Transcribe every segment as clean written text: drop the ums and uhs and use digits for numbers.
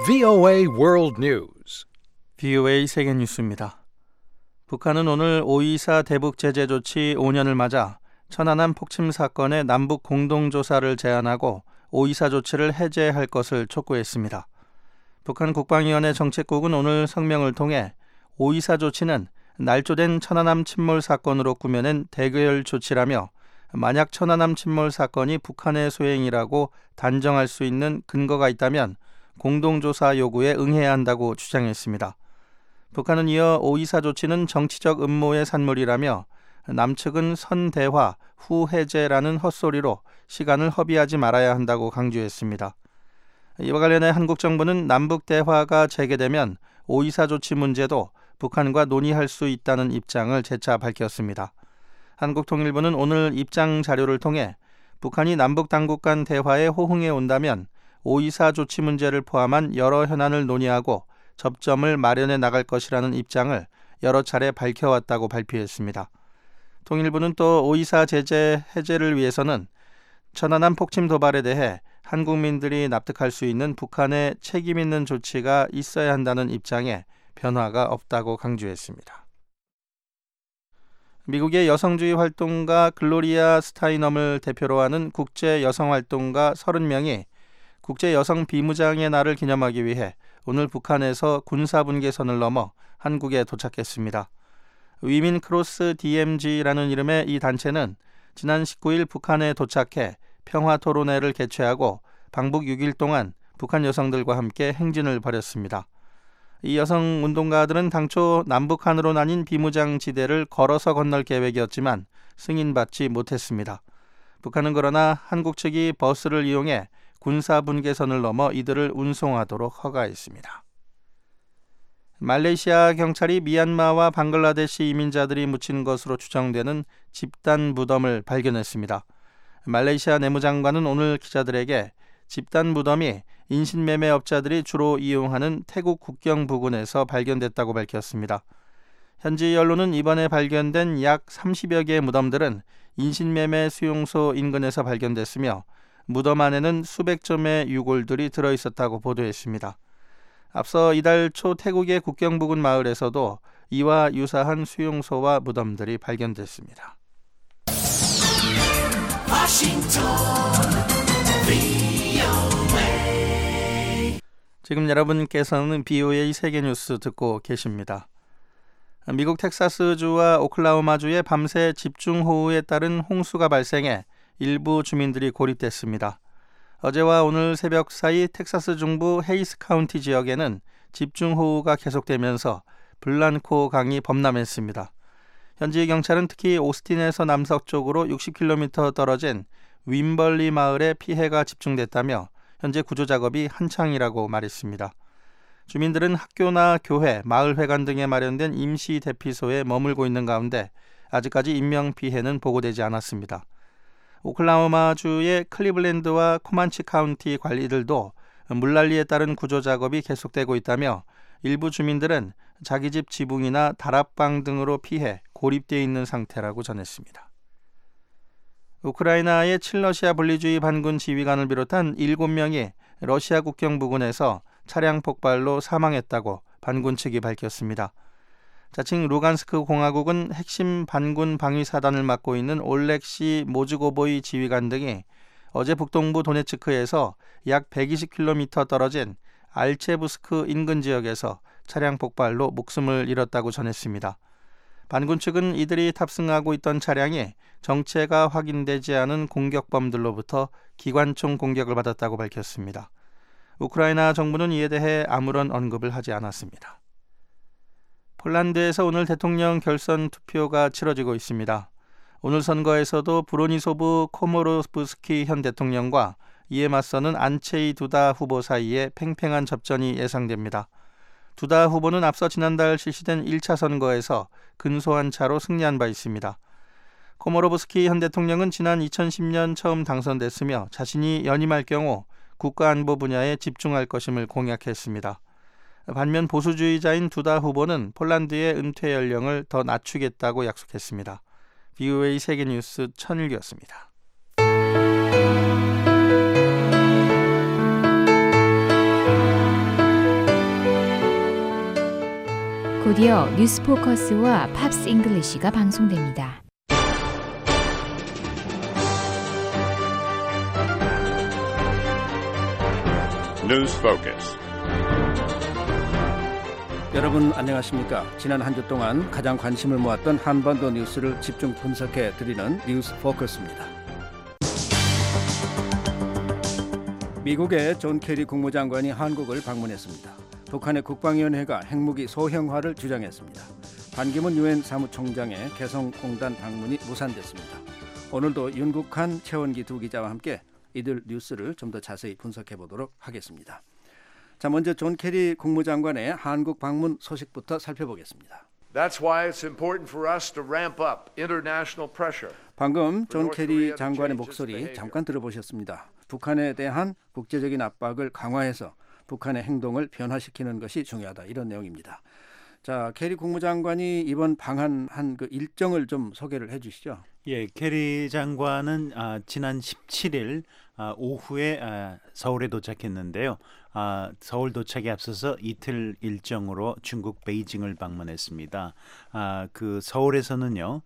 VOA World News. VOA 세계 뉴스입니다. 북한은 오늘 5.24 대북 제재 조치 5년을 맞아 천안함 폭침 사건의 남북 공동조사를 제안하고 5.24 조치를 해제할 것을 촉구했습니다. 북한 국방위원회 정책국은 오늘 성명을 통해 5.24 조치는 날조된 천안함 침몰 사건으로 꾸며낸 대결 조치라며 만약 천안함 침몰 사건이 북한의 소행이라고 단정할 수 있는 근거가 있다면 공동조사 요구에 응해야 한다고 주장했습니다. 북한은 이어 5.24 조치는 정치적 음모의 산물이라며 남측은 선대화, 후해제라는 헛소리로 시간을 허비하지 말아야 한다고 강조했습니다. 이와 관련해 한국 정부는 남북 대화가 재개되면 5.24 조치 문제도 북한과 논의할 수 있다는 입장을 재차 밝혔습니다. 한국통일부는 오늘 입장 자료를 통해 북한이 남북 당국 간 대화에 호응해 온다면 5.24 조치 문제를 포함한 여러 현안을 논의하고 접점을 마련해 나갈 것이라는 입장을 여러 차례 밝혀왔다고 발표했습니다. 통일부는 또 5.24 제재 해제를 위해서는 천안함 폭침 도발에 대해 한국민들이 납득할 수 있는 북한의 책임 있는 조치가 있어야 한다는 입장에 변화가 없다고 강조했습니다. 미국의 여성주의 활동가 글로리아 스타이넘을 대표로 하는 국제 여성활동가 30명이 국제 여성 비무장의 날을 기념하기 위해 오늘 북한에서 군사분계선을 넘어 한국에 도착했습니다. 위민 크로스 DMZ라는 이름의 이 단체는 지난 19일 북한에 도착해 평화토론회를 개최하고 방북 6일 동안 북한 여성들과 함께 행진을 벌였습니다. 이 여성 운동가들은 당초 남북한으로 나뉜 비무장 지대를 걸어서 건널 계획이었지만 승인받지 못했습니다. 북한은 그러나 한국 측이 버스를 이용해 군사분계선을 넘어 이들을 운송하도록 허가했습니다. 말레이시아 경찰이 미얀마와 방글라데시 이민자들이 묻힌 것으로 추정되는 집단 무덤을 발견했습니다. 말레이시아 내무장관은 오늘 기자들에게 집단 무덤이 인신매매업자들이 주로 이용하는 태국 국경 부근에서 발견됐다고 밝혔습니다. 현지 언론은 이번에 발견된 약 30여 개의 무덤들은 인신매매 수용소 인근에서 발견됐으며 무덤 안에는 수백 점의 유골들이 들어있었다고 보도했습니다. 앞서 이달 초 태국의 국경 부근 마을에서도 이와 유사한 수용소와 무덤들이 발견됐습니다. 지금 여러분께서는 BOA 세계뉴스 듣고 계십니다. 미국 텍사스주와 오클라호마주에 밤새 집중호우에 따른 홍수가 발생해 일부 주민들이 고립됐습니다. 어제와 오늘 새벽 사이 텍사스 중부 헤이스 카운티 지역에는 집중호우가 계속되면서 블란코 강이 범람했습니다. 현지 경찰은 특히 오스틴에서 남서쪽으로 60km 떨어진 윈벌리 마을에 피해가 집중됐다며 현재 구조작업이 한창이라고 말했습니다. 주민들은 학교나 교회, 마을회관 등에 마련된 임시 대피소에 머물고 있는 가운데 아직까지 인명피해는 보고되지 않았습니다. 오클라호마주의 클리블랜드와 코만치 카운티 관리들도 물난리에 따른 구조작업이 계속되고 있다며 일부 주민들은 자기 집 지붕이나 다락방 등으로 피해 고립되어 있는 상태라고 전했습니다. 우크라이나의 친러시아 분리주의 반군 지휘관을 비롯한 7명이 러시아 국경 부근에서 차량 폭발로 사망했다고 반군 측이 밝혔습니다. 자칭 루간스크 공화국은 핵심 반군 방위사단을 맡고 있는 올렉시 모즈고보이 지휘관 등이 어제 북동부 도네츠크에서 약 120km 떨어진 알체부스크 인근 지역에서 차량 폭발로 목숨을 잃었다고 전했습니다. 반군 측은 이들이 탑승하고 있던 차량이 정체가 확인되지 않은 공격범들로부터 기관총 공격을 받았다고 밝혔습니다. 우크라이나 정부는 이에 대해 아무런 언급을 하지 않았습니다. 폴란드에서 오늘 대통령 결선 투표가 치러지고 있습니다. 오늘 선거에서도 브로니소브 코모로브스키 현 대통령과 이에 맞서는 안체이 두다 후보 사이에 팽팽한 접전이 예상됩니다. 두다 후보는 앞서 지난달 실시된 1차 선거에서 근소한 차로 승리한 바 있습니다. 코모로브스키 현 대통령은 지난 2010년 처음 당선됐으며 자신이 연임할 경우 국가안보 분야에 집중할 것임을 공약했습니다. 반면 보수주의자인 두다 후보는 폴란드의 은퇴 연령을 더 낮추겠다고 약속했습니다. VOA 세계뉴스 천일기였습니다. 오디오 뉴스포커스와 팝스 잉글리시가 방송됩니다. News Focus. 여러분 안녕하십니까? 지난 한 주 동안 가장 관심을 모았던 한반도 뉴스를 집중 분석해 드리는 뉴스 포커스입니다. 미국의 존 케리 국무장관이 한국을 방문했습니다. 북한의 국방위원회가 핵무기 소형화를 주장했습니다. 반기문 유엔 사무총장의 개성공단 방문이 무산됐습니다. 오늘도 윤국한, 최원기 두 기자와 함께 이들 뉴스를 좀 더 자세히 분석해 보도록 하겠습니다. 자, 먼저 존 케리 국무장관의 한국 방문 소식부터 살펴보겠습니다. That's why it's important for us to ramp up international pressure. 방금 존 케리 장관의 목소리 잠깐 들어보셨습니다. 북한에 대한 국제적인 압박을 강화해서 북한의 행동을 변화시키는 것이 중요하다, 이런 내용입니다. 자, 케리 국무장관이 이번 방한한 그 일정을 좀 소개를 해주시죠. 예, 케리 장관은 지난 17일 오후에 서울에 도착했는데요. 서울 도착에 앞서서 이틀 일정으로 중국 베이징을 방문했습니다. 그 서울에서는요,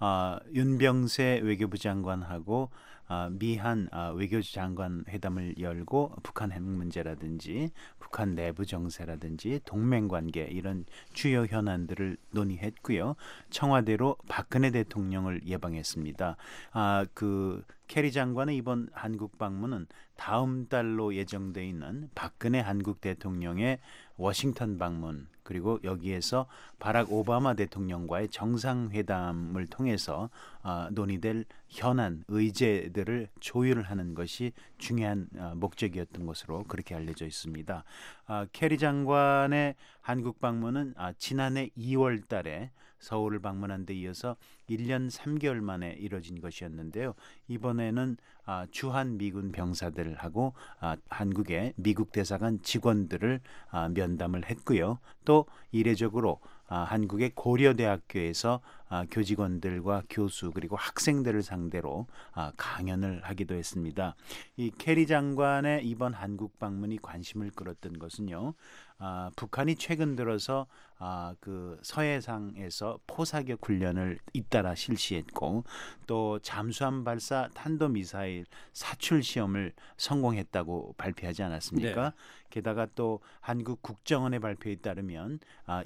윤병세 외교부 장관하고 미한 외교장관 회담을 열고 북한 핵 문제라든지 북한 내부 정세라든지 동맹관계 이런 주요 현안들을 논의했고요. 청와대로 박근혜 대통령을 예방했습니다. 그 케리 장관의 이번 한국 방문은 다음 달로 예정돼 있는 박근혜 한국 대통령의 워싱턴 방문, 그리고 여기에서 바락 오바마 대통령과의 정상회담을 통해서 논의될 현안, 의제들을 조율하는 것이 중요한 목적이었던 것으로 그렇게 알려져 있습니다. 케리 장관의 한국 방문은 지난해 2월 달에 서울을 방문한 데 이어서 1년 3개월 만에 이뤄진 것이었는데요. 이번에는 주한 미군 병사들하고 한국의 미국 대사관 직원들을 면담을 했고요. 또 이례적으로 한국의 고려대학교에서 교직원들과 교수 그리고 학생들을 상대로 강연을 하기도 했습니다. 이 케리 장관의 이번 한국 방문이 관심을 끌었던 것은요, 북한이 최근 들어서 그 서해상에서 포사격 훈련을 잇따라 실시했고, 또 잠수함 발사 탄도미사일 사출 시험을 성공했다고 발표하지 않았습니까? 네. 게다가 또 한국 국정원의 발표에 따르면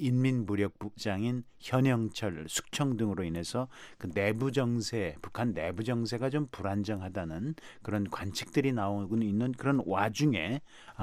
인민무력부장인 현영철, 숙청 등으로 인해서 그 내부 정세, 북한 내부 정세가 좀 불안정하다는 그런 관측들이 나오고 있는 그런 와중에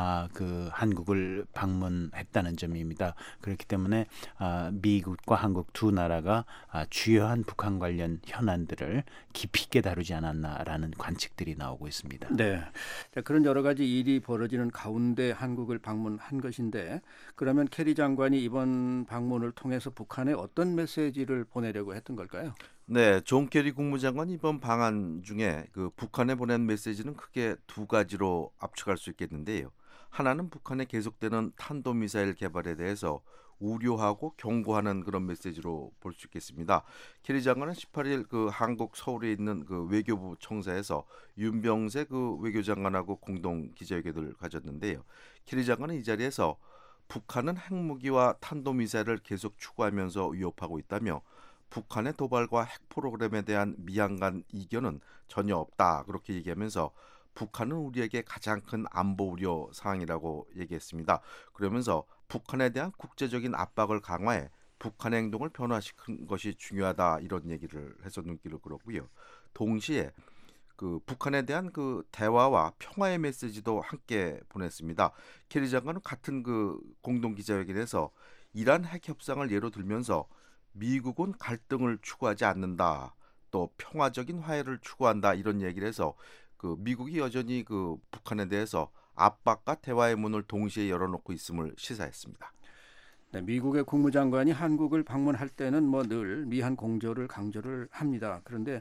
그 한국을 방문했다는 점입니다. 그렇기 때문에 미국과 한국 두 나라가 주요한 북한 관련 현안들을 깊이 있게 다루지 않았나라는 관측들이 나오고 있습니다. 네, 자, 그런 여러 가지 일이 벌어지는 가운데 한국을 방문한 것인데, 그러면 케리 장관이 이번 방문을 통해서 북한에 어떤 메시지를 보내려고 했던 걸까요? 네, 존 케리 국무장관이 이번 방한 중에 그 북한에 보낸 메시지는 크게 두 가지로 압축할 수 있겠는데요. 하나는 북한의 계속되는 탄도미사일 개발에 대해서 우려하고 경고하는 그런 메시지로 볼 수 있겠습니다. 케리 장관은 18일 그 한국 서울에 있는 그 외교부 청사에서 윤병세 그 외교장관하고 공동 기자회견을 가졌는데요. 케리 장관은 이 자리에서 북한은 핵무기와 탄도미사일을 계속 추구하면서 위협하고 있다며 북한의 도발과 핵 프로그램에 대한 미양간 이견은 전혀 없다, 그렇게 얘기하면서 북한은 우리에게 가장 큰 안보 우려 사항이라고 얘기했습니다. 그러면서 북한에 대한 국제적인 압박을 강화해 북한의 행동을 변화시키는 것이 중요하다, 이런 얘기를 해서 눈길을 끌었고요. 동시에 그 북한에 대한 그 대화와 평화의 메시지도 함께 보냈습니다. 케리 장관은 같은 그 공동 기자회견에서 이란 핵 협상을 예로 들면서 미국은 갈등을 추구하지 않는다, 또 평화적인 화해를 추구한다, 이런 얘기를 해서 그 미국이 여전히 그 북한에 대해서 압박과 대화의 문을 동시에 열어놓고 있음을 시사했습니다. 네, 미국의 국무장관이 한국을 방문할 때는 뭐 늘 미한 공조를 강조를 합니다. 그런데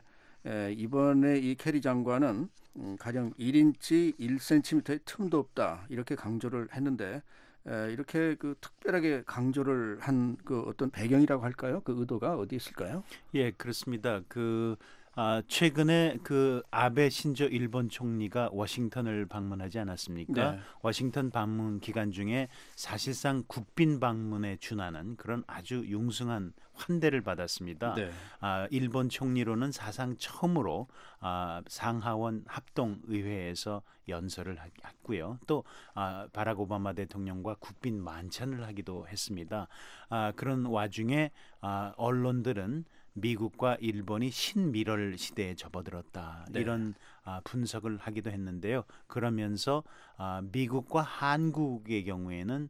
이번에 이 케리 장관은 가령 1인치 1cm의 틈도 없다, 이렇게 강조를 했는데, 이렇게 그 특별하게 강조를 한 그 어떤 배경이라고 할까요? 그 의도가 어디 있을까요? 예, 그렇습니다. 그 최근에 그 아베 신조 일본 총리가 워싱턴을 방문하지 않았습니까? 네. 워싱턴 방문 기간 중에 사실상 국빈 방문에 준하는 그런 아주 융숭한 환대를 받았습니다. 네. 일본 총리로는 사상 처음으로 상하원 합동의회에서 연설을 했고요. 또 바락 오바마 대통령과 국빈 만찬을 하기도 했습니다. 그런 와중에 언론들은 미국과 일본이 신미럴 시대에 접어들었다. 네. 이런 분석을 하기도 했는데요. 그러면서 미국과 한국의 경우에는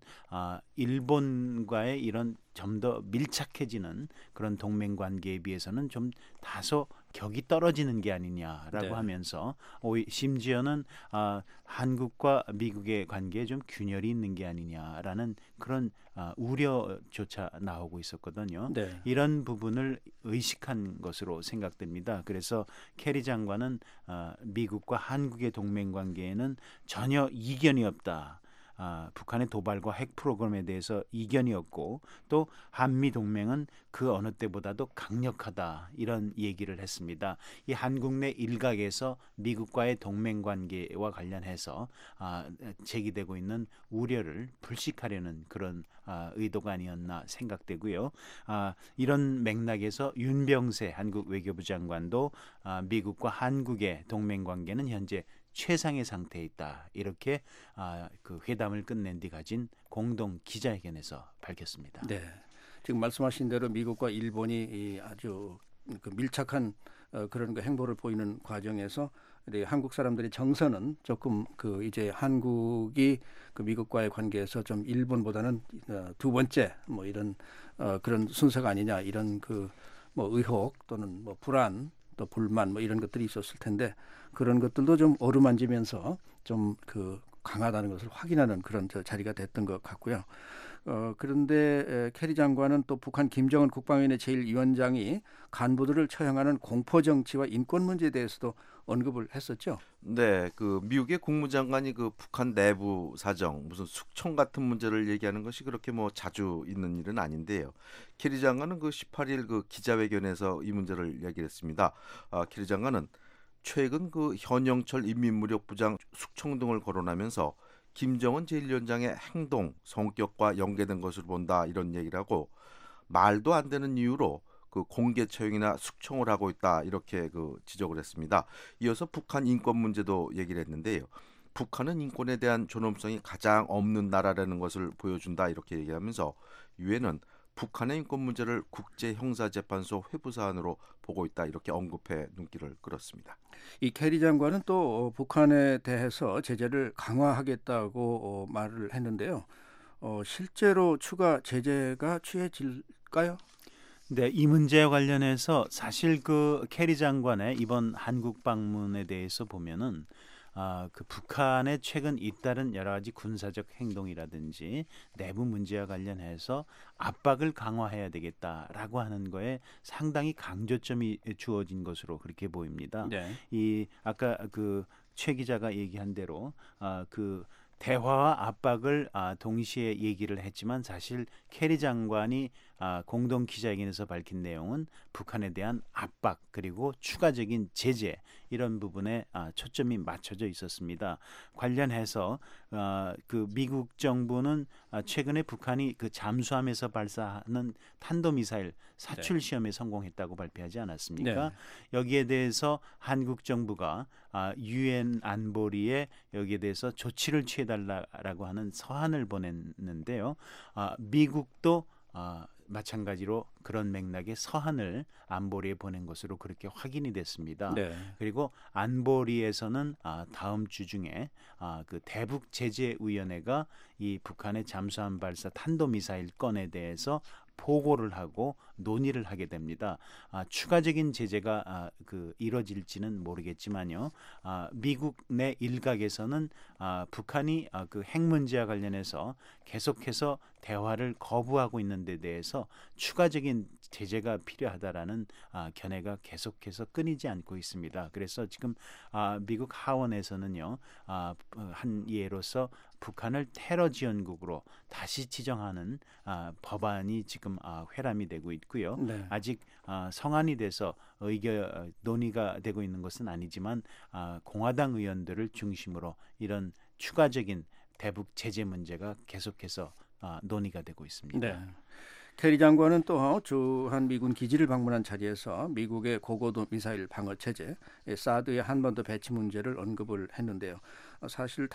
일본과의 이런 좀 더 밀착해지는 그런 동맹 관계에 비해서는 좀 다소 격이 떨어지는 게 아니냐라고 네. 하면서 심지어는 한국과 미국의 관계에 좀 균열이 있는 게 아니냐라는 그런 우려조차 나오고 있었거든요. 네. 이런 부분을 의식한 것으로 생각됩니다. 그래서 캐리 장관은 미국과 한국의 동맹 관계에는 전혀 이견이 없다. 북한의 도발과 핵 프로그램에 대해서 이견이 없고 또 한미 동맹은 그 어느 때보다도 강력하다 이런 얘기를 했습니다. 이 한국 내 일각에서 미국과의 동맹 관계와 관련해서 제기되고 있는 우려를 불식하려는 그런 의도가 아니었나 생각되고요. 이런 맥락에서 윤병세 한국 외교부 장관도 미국과 한국의 동맹 관계는 현재 최상의 상태에 있다. 이렇게 그 회담을 끝낸 뒤 가진 공동 기자회견에서 밝혔습니다. 네. 지금 말씀하신 대로 미국과 일본이 아주 그 밀착한 그런 그 행보를 보이는 과정에서 한국 사람들의 정서는 조금 그 이제 한국이 그 미국과의 관계에서 좀 일본보다는 두 번째 뭐 이런 그런 순서가 아니냐 이런 그 뭐 의혹 또는 뭐 불안 또 불만 뭐 이런 것들이 있었을 텐데 그런 것들도 좀 어루만지면서 좀 그 강하다는 것을 확인하는 그런 자리가 됐던 것 같고요. 그런데 캐리 장관은 또 북한 김정은 국방위원회 제1위원장이 간부들을 처형하는 공포 정치와 인권 문제에 대해서도 언급을 했었죠. 네, 그 미국의 국무장관이 그 북한 내부 사정, 무슨 숙청 같은 문제를 얘기하는 것이 그렇게 뭐 자주 있는 일은 아닌데요. 캐리 장관은 그 18일 그 기자회견에서 이 문제를 얘기했습니다. 캐리 장관은 최근 그 현영철 인민무력부장 숙청 등을 거론하면서 김정은 제1위원장의 행동, 성격과 연계된 것으로 본다 이런 얘기를 하고 말도 안 되는 이유로 그 공개 처형이나 숙청을 하고 있다 이렇게 그 지적을 했습니다. 이어서 북한 인권 문제도 얘기를 했는데요. 북한은 인권에 대한 존엄성이 가장 없는 나라라는 것을 보여준다 이렇게 얘기하면서 유엔은 북한의 인권 문제를 국제형사재판소 회부 사안으로 보고 있다 이렇게 언급해 눈길을 끌었습니다. 이 캐리 장관은 또 북한에 대해서 제재를 강화하겠다고 말을 했는데요. 실제로 추가 제재가 취해질까요? 네, 이 문제와 관련해서 사실 그 캐리 장관의 이번 한국 방문에 대해서 보면은 그 북한의 최근 잇따른 여러 가지 군사적 행동이라든지 내부 문제와 관련해서 압박을 강화해야 되겠다라고 하는 거에 상당히 강조점이 주어진 것으로 그렇게 보입니다. 네. 이 아까 그 최 기자가 얘기한 대로 그 대화와 압박을 동시에 얘기를 했지만 사실 캐리 장관이 공동 기자회견에서 밝힌 내용은 북한에 대한 압박 그리고 추가적인 제재 이런 부분에 초점이 맞춰져 있었습니다. 관련해서 그 미국 정부는 최근에 북한이 그 잠수함에서 발사하는 탄도미사일 사출 시험에 성공했다고 발표하지 않았습니까? 네. 여기에 대해서 한국 정부가 유엔 안보리에 여기에 대해서 조치를 취해달라고 하는 서한을 보냈는데요. 미국도 마찬가지로 그런 맥락의 서한을 안보리에 보낸 것으로 그렇게 확인이 됐습니다. 네. 그리고 안보리에서는 다음 주 중에 그 대북 제재위원회가 이 북한의 잠수함 발사 탄도미사일 건에 대해서 보고를 하고 논의를 하게 됩니다. 추가적인 제재가 그 이뤄질지는 모르겠지만요. 미국 내 일각에서는 북한이 그 핵 문제와 관련해서 계속해서 대화를 거부하고 있는 데 대해서 추가적인 제재가 필요하다라는 견해가 계속해서 끊이지 않고 있습니다. 그래서 지금 미국 하원에서는요, 한 예로서 북한을 테러 지원국으로 다시 지정하는 법안이 지금 회람이 되고 있고요. 네. 아직 성안이 돼서 논의가 되고 있는 것은 아니지만 공화당 의원들을 중심으로 이런 추가적인 대북 제재 문제가 계속해서 논의가 되고 있습니다. 네. 케리 장관은 또 주한 미군 기지를 방문한 자리에서 미국의 고고도 미사일 방어 체제, 사드의 한반도 배치 문제를 언급을 했는데요. 사실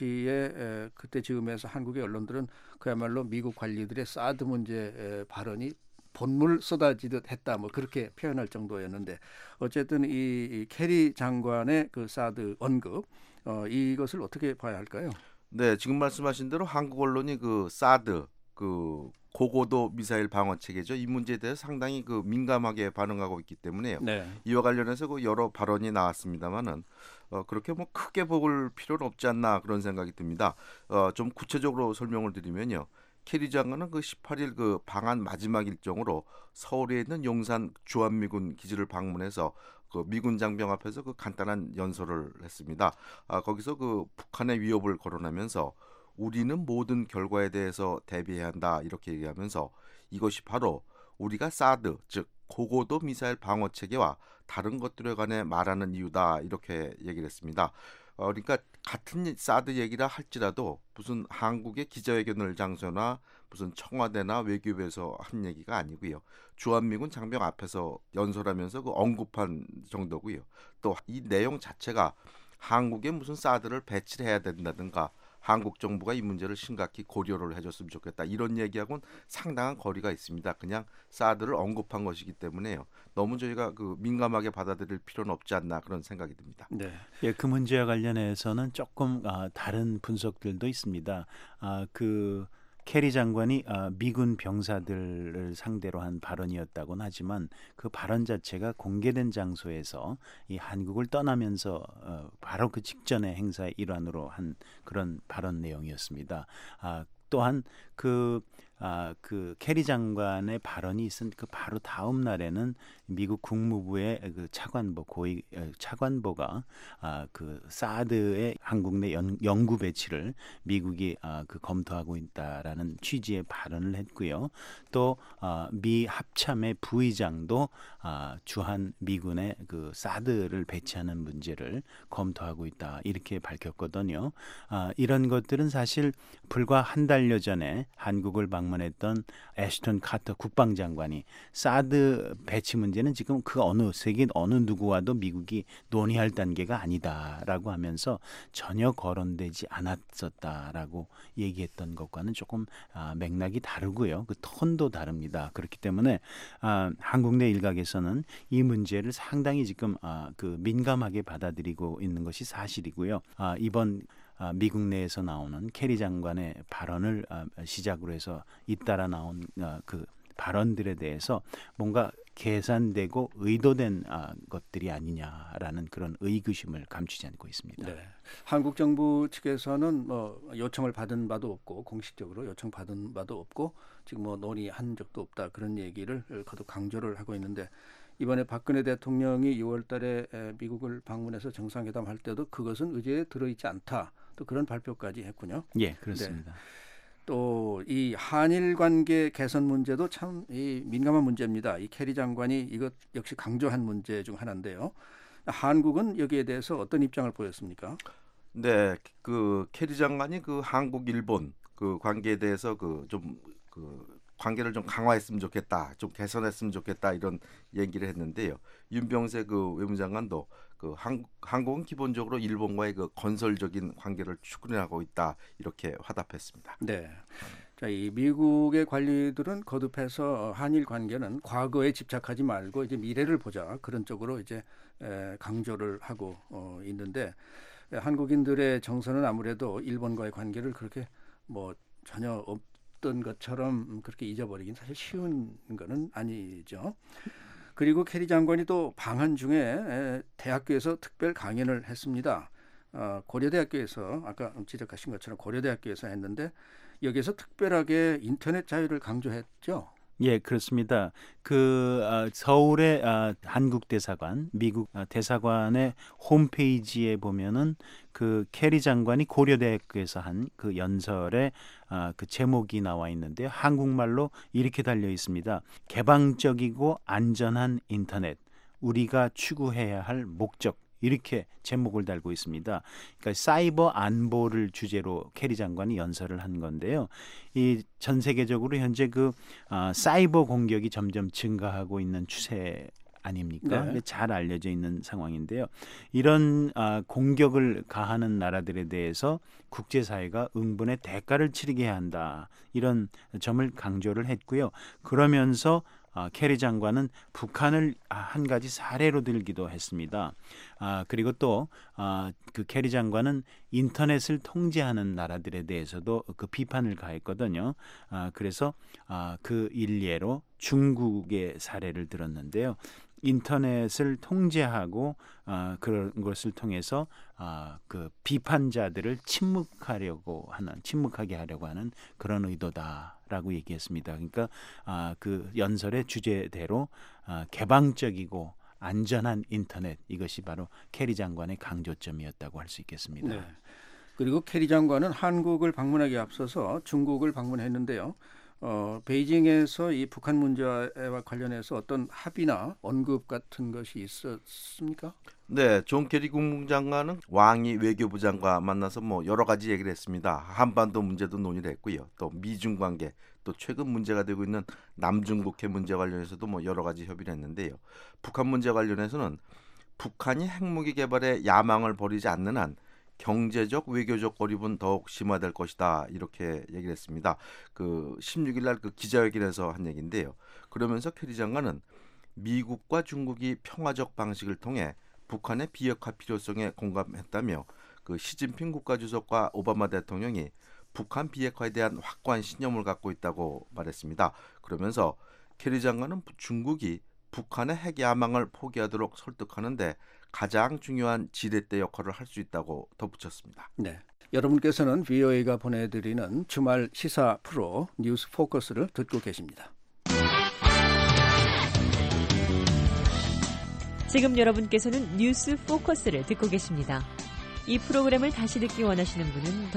당시에 그때 즈음에서 한국의 언론들은 그야말로 미국 관리들의 사드 문제 발언이 본물 쏟아지듯 했다, 뭐 그렇게 표현할 정도였는데, 어쨌든 이 케리 장관의 그 사드 언급, 이것을 어떻게 봐야 할까요? 네, 지금 말씀하신 대로 한국 언론이 그 사드, 그 고고도 미사일 방어 체계죠. 이 문제에 대해서 상당히 그 민감하게 반응하고 있기 때문에요. 네. 이와 관련해서 그 여러 발언이 나왔습니다만은 그렇게 뭐 크게 볼 필요는 없지 않나 그런 생각이 듭니다. 좀 구체적으로 설명을 드리면요. 케리 장관은 그 18일 그 방한 마지막 일정으로 서울에 있는 용산 주한미군 기지를 방문해서 그 미군 장병 앞에서 그 간단한 연설을 했습니다. 거기서 그 북한의 위협을 거론하면서 우리는 모든 결과에 대해서 대비해야 한다 이렇게 얘기하면서 이것이 바로 우리가 사드 즉 고고도 미사일 방어 체계와 다른 것들에 관해 말하는 이유다 이렇게 얘기를 했습니다. 그러니까 같은 사드 얘기라 할지라도 무슨 한국의 기자회견을 장소나 무슨 청와대나 외교부에서 한 얘기가 아니고요. 주한미군 장병 앞에서 연설하면서 그 언급한 정도고요. 또 이 내용 자체가 한국에 무슨 사드를 배치를 해야 된다든가 한국 정부가 이 문제를 심각히 고려를 해줬으면 좋겠다 이런 얘기하고는 상당한 거리가 있습니다. 그냥 사드를 언급한 것이기 때문에요. 너무 저희가 그 민감하게 받아들일 필요는 없지 않나 그런 생각이 듭니다. 네. 예, 그 문제와 관련해서는 조금 다른 분석들도 있습니다. 그 케리 장관이 미군 병사들을 상대로 한 발언이었다고는 하지만 그 발언 자체가 공개된 장소에서 이 한국을 떠나면서 바로 그 직전의 행사의 일환으로 한 그런 발언 내용이었습니다. 또한 그 케리 장관의 발언이 있은 그 바로 다음 날에는 미국 국무부의 그 차관보가 그 사드의 한국 내 영구 배치를 미국이 그 검토하고 있다라는 취지의 발언을 했고요. 또 미 합참의 부의장도 주한 미군의 그 사드를 배치하는 문제를 검토하고 있다 이렇게 밝혔거든요. 이런 것들은 사실 불과 한 달여 전에 한국을 방문했던 애슈턴 카터 국방장관이 사드 배치 문제는 지금 그 세계 어느 누구와도 미국이 논의할 단계가 아니다라고 하면서 전혀 거론되지 않았었다라고 얘기했던 것과는 조금 맥락이 다르고요. 그 톤도 다릅니다. 그렇기 때문에 한국 내 일각에서는 이 문제를 상당히 지금 그 민감하게 받아들이고 있는 것이 사실이고요. 이번 미국 내에서 나오는 케리 장관의 발언을 시작으로 해서 잇따라 나온 그 발언들에 대해서 뭔가 계산되고 의도된 것들이 아니냐라는 그런 의구심을 감추지 않고 있습니다. 네. 한국 정부 측에서는 요청을 받은 바도 없고 공식적으로 요청받은 바도 없고 지금 논의한 적도 없다 그런 얘기를 거듭 강조를 하고 있는데, 이번에 박근혜 대통령이 6월 달에 미국을 방문해서 정상회담 할 때도 그것은 의제에 들어있지 않다 또 그런 발표까지 했군요. 예, 그렇습니다. 네. 또 이 한일 관계 개선 문제도 참 민감한 문제입니다. 이 케리 장관이 이것 역시 강조한 문제 중 하나인데요. 한국은 여기에 대해서 어떤 입장을 보였습니까? 네, 그 케리 장관이 그 한국 일본 그 관계에 대해서 관계를 좀 강화했으면 좋겠다, 좀 개선했으면 좋겠다 이런 얘기를 했는데요. 윤병세 그 외무장관도 그 한국은 기본적으로 일본과의 그 건설적인 관계를 추구하고 있다 이렇게 화답했습니다. 네. 자, 이 미국의 관리들은 거듭해서 한일 관계는 과거에 집착하지 말고 이제 미래를 보자 그런 쪽으로 이제 강조를 하고 있는데, 한국인들의 정서는 아무래도 일본과의 관계를 그렇게 전혀 없던 것처럼 그렇게 잊어버리긴 사실 쉬운 거는 아니죠. 그리고 케리 장관이 또 방한 중에 대학교에서 특별 강연을 했습니다. 고려대학교에서 아까 지적하신 것처럼 고려대학교에서 했는데 여기서 특별하게 인터넷 자유를 강조했죠. 예, 그렇습니다. 서울의 한국 대사관, 미국 대사관의 홈페이지에 보면은 그 캐리 장관이 고려대학교에서 한 그 연설의 그 제목이 나와 있는데요. 한국말로 이렇게 달려 있습니다. 개방적이고 안전한 인터넷, 우리가 추구해야 할 목적. 이렇게 제목을 달고 있습니다. 그러니까 사이버 안보를 주제로 캐리 장관이 연설을 한 건데요. 이 전 세계적으로 현재 사이버 공격이 점점 증가하고 있는 추세 아닙니까? 네. 잘 알려져 있는 상황인데요. 이런 공격을 가하는 나라들에 대해서 국제사회가 응분의 대가를 치르게 해야 한다. 이런 점을 강조를 했고요. 그러면서 캐리 장관은 북한을 한 가지 사례로 들기도 했습니다. 그리고 또 그 캐리 장관은 인터넷을 통제하는 나라들에 대해서도 그 비판을 가했거든요. 그래서 그 일례로 중국의 사례를 들었는데요. 인터넷을 통제하고 그런 것을 통해서 그 비판자들을 침묵하게 하려고 하는 그런 의도다라고 얘기했습니다. 그러니까 그 연설의 주제대로 개방적이고 안전한 인터넷, 이것이 바로 캐리 장관의 강조점이었다고 할 수 있겠습니다. 네. 그리고 캐리 장관은 한국을 방문하기 앞서서 중국을 방문했는데요. 베이징에서 이 북한 문제와 관련해서 어떤 합의나 언급 같은 것이 있었습니까? 네, 존 케리 국무장관은 왕이 외교부장과 만나서 여러 가지 얘기를 했습니다. 한반도 문제도 논의를 했고요. 또 미중 관계, 또 최근 문제가 되고 있는 남중국해 문제 관련해서도 여러 가지 협의를 했는데요. 북한 문제 관련해서는 북한이 핵무기 개발에 야망을 버리지 않는 한 경제적, 외교적 고립은 더욱 심화될 것이다, 이렇게 얘기를 했습니다. 16일 날 기자회견에서 한 얘기인데요. 그러면서 캐리 장관은 미국과 중국이 평화적 방식을 통해 북한의 비핵화 필요성에 공감했다며 시진핑 국가주석과 오바마 대통령이 북한 비핵화에 대한 확고한 신념을 갖고 있다고 말했습니다. 그러면서 캐리 장관은 중국이 북한의 핵 야망을 포기하도록 설득하는데 가장 중요한 지렛대 역할을 할 수 있다고 덧붙였습니다. 네. 여러분께서는 VOA가 보내드리는 주말 시사 프로 뉴스 포커스를 듣고 계십니다. 지금 여러분께서는 뉴스 포커스를 듣고 계십니다. 이 프로그램을 다시 듣기 원하시는 분은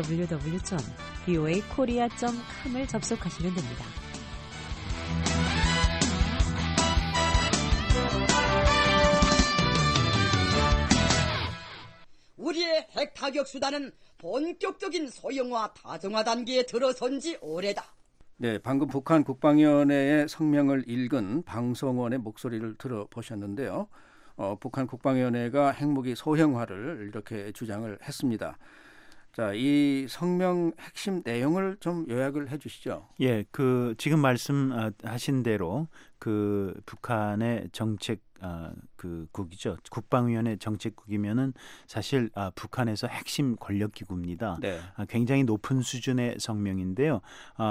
www.voakorea.com을 접속하시면 됩니다. 우리의 핵 타격 수단은 본격적인 소형화 다정화 단계에 들어선 지 오래다. 네, 방금 북한 국방위원회의 성명을 읽은 방성원의 목소리를 들어보셨는데요. 북한 국방위원회가 핵무기 소형화를 이렇게 주장을 했습니다. 자, 이 성명 핵심 내용을 좀 요약을 해주시죠. 예, 지금 말씀하신 대로 북한의 정책 국이죠. 국방위원회 정책국이면은 사실 북한에서 핵심 권력기구입니다. 네. 굉장히 높은 수준의 성명인데요.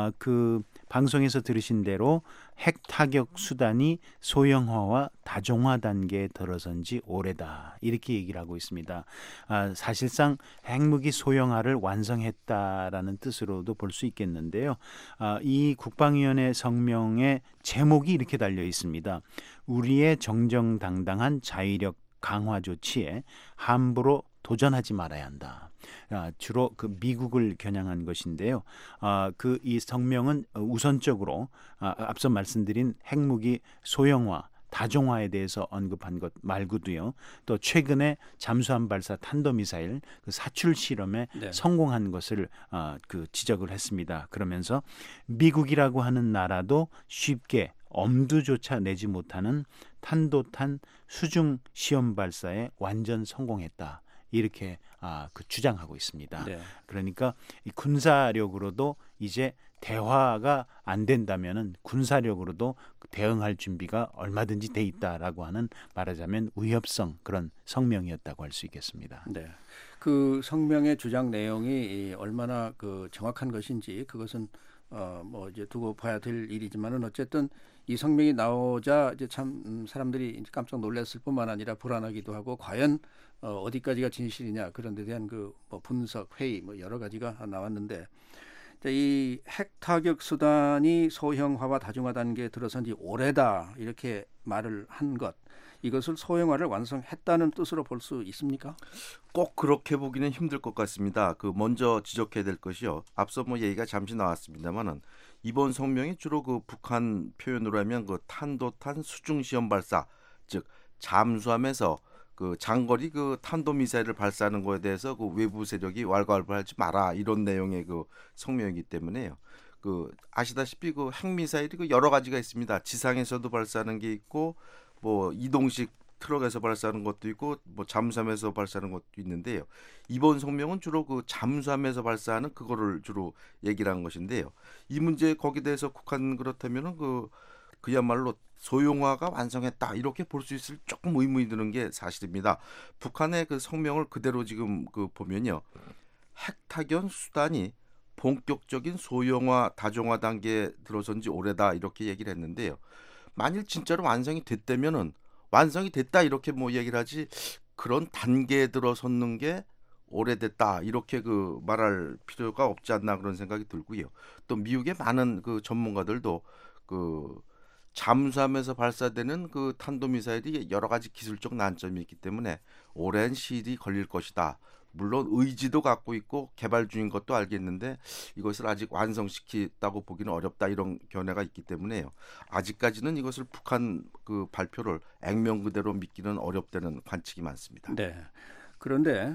방송에서 들으신 대로 핵 타격 수단이 소형화와 다종화 단계에 들어선 지 오래다, 이렇게 얘기를 하고 있습니다. 사실상 핵무기 소형화를 완성했다라는 뜻으로도 볼 수 있겠는데요. 이 국방위원회 성명의 제목이 이렇게 달려 있습니다. 우리의 정정당당한 자위력 강화 조치에 함부로 도전하지 말아야 한다. 주로 미국을 겨냥한 것인데요. 이 성명은 우선적으로 앞서 말씀드린 핵무기 소형화, 다종화에 대해서 언급한 것 말고도요. 또 최근에 잠수함 발사 탄도미사일 사출 실험에 네. 성공한 것을 지적을 했습니다. 그러면서 미국이라고 하는 나라도 쉽게 엄두조차 내지 못하는 탄도탄 수중 시험 발사에 완전 성공했다, 이렇게 주장하고 있습니다. 네. 그러니까 이 군사력으로도 이제 대화가 안 된다면은 군사력으로도 대응할 준비가 얼마든지 돼 있다라고 하는, 말하자면 위협성 그런 성명이었다고 할 수 있겠습니다. 네. 그 성명의 주장 내용이 얼마나 정확한 것인지 그것은 이제 두고 봐야 될 일이지만은 어쨌든 이 성명이 나오자 이제 참 사람들이 깜짝 놀랐을 뿐만 아니라 불안하기도 하고, 과연 어디까지가 진실이냐, 그런 데 대한 분석, 회의 여러 가지가 나왔는데, 이 핵 타격 수단이 소형화와 다중화 단계에 들어선 지 오래다 이렇게 말을 한 것, 이것을 소형화를 완성했다는 뜻으로 볼 수 있습니까? 꼭 그렇게 보기는 힘들 것 같습니다. 먼저 지적해야 될 것이요. 앞서 얘기가 잠시 나왔습니다만은 이번 성명이 주로 북한 표현으로 하면 탄도탄 수중 시험 발사, 즉 잠수함에서 장거리 탄도미사일을 발사하는 거에 대해서 외부 세력이 왈가왈부하지 마라 이런 내용의 성명이기 때문에요. 아시다시피 핵미사일이 여러 가지가 있습니다. 지상에서도 발사하는 게 있고 이동식 트럭에서 발사하는 것도 있고 잠수함에서 발사하는 것도 있는데요. 이번 성명은 주로 잠수함에서 발사하는 그거를 주로 얘기를 한 것인데요. 이 문제 거기에 대해서 북한 그렇다면은 그야말로 소형화가 완성했다 이렇게 볼 수 있을 조금 의문이 드는 게 사실입니다. 북한의 성명을 그대로 지금 보면요, 핵타격 수단이 본격적인 소형화 다중화 단계에 들어선 지 오래다 이렇게 얘기를 했는데요. 만일 진짜로 완성이 됐다면은 완성이 됐다 이렇게 얘기를 하지, 그런 단계에 들어섰는 게 오래됐다 이렇게 말할 필요가 없지 않나 그런 생각이 들고요. 또 미국의 많은 전문가들도 잠수함에서 발사되는 탄도미사일이 여러 가지 기술적 난점이 있기 때문에 오랜 시일이 걸릴 것이다. 물론 의지도 갖고 있고 개발 중인 것도 알겠는데 이것을 아직 완성시키다고 보기는 어렵다 이런 견해가 있기 때문에요. 아직까지는 이것을 북한 발표를 액면 그대로 믿기는 어렵다는 관측이 많습니다. 네. 그런데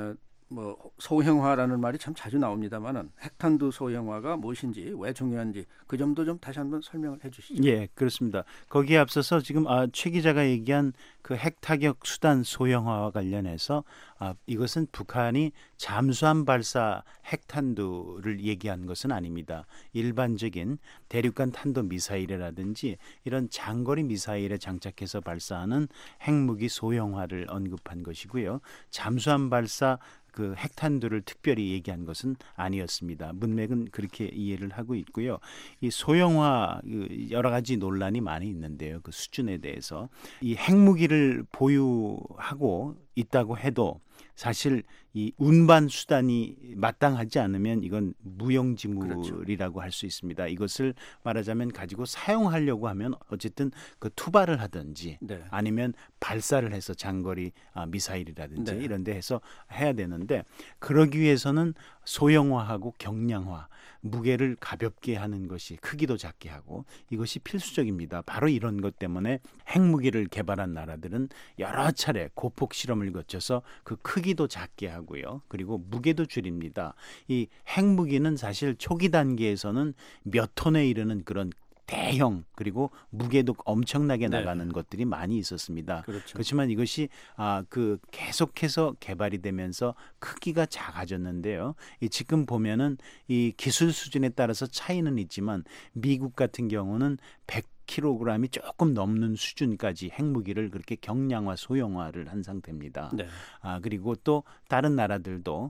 소형화라는 말이 참 자주 나옵니다만은 핵탄두 소형화가 무엇인지 왜 중요한지 그 점도 좀 다시 한번 설명을 해주시죠. 예, 그렇습니다. 거기에 앞서서 지금 최 기자가 얘기한 핵타격 수단 소형화와 관련해서 이것은 북한이 잠수함 발사 핵탄두를 얘기한 것은 아닙니다. 일반적인 대륙간 탄도 미사일이라든지 이런 장거리 미사일에 장착해서 발사하는 핵무기 소형화를 언급한 것이고요. 잠수함 발사 핵탄두를 특별히 얘기한 것은 아니었습니다. 문맥은 그렇게 이해를 하고 있고요. 이 소형화 여러 가지 논란이 많이 있는데요. 수준에 대해서 이 핵무기를 보유하고 있다고 해도 사실 이 운반 수단이 마땅하지 않으면 이건 무용지물이라고 할 수 있습니다. 이것을 말하자면 가지고 사용하려고 하면 어쨌든 투발을 하든지 아니면 발사를 해서 장거리 미사일이라든지 이런 데 해서 해야 되는데, 그러기 위해서는 소형화하고 경량화, 무게를 가볍게 하는 것이, 크기도 작게 하고 이것이 필수적입니다. 바로 이런 것 때문에 핵무기를 개발한 나라들은 여러 차례 고폭 실험을 거쳐서 크기도 작게 하고요. 그리고 무게도 줄입니다. 이 핵무기는 사실 초기 단계에서는 몇 톤에 이르는 그런 대형, 그리고 무게도 엄청나게 나가는 것들이 많이 있었습니다. 그렇지만 이것이 계속해서 개발이 되면서 크기가 작아졌는데요. 지금 보면은 이 기술 수준에 따라서 차이는 있지만 미국 같은 경우는 100kg이 조금 넘는 수준까지 핵무기를 그렇게 경량화, 소형화를 한 상태입니다. 그리고 또 다른 나라들도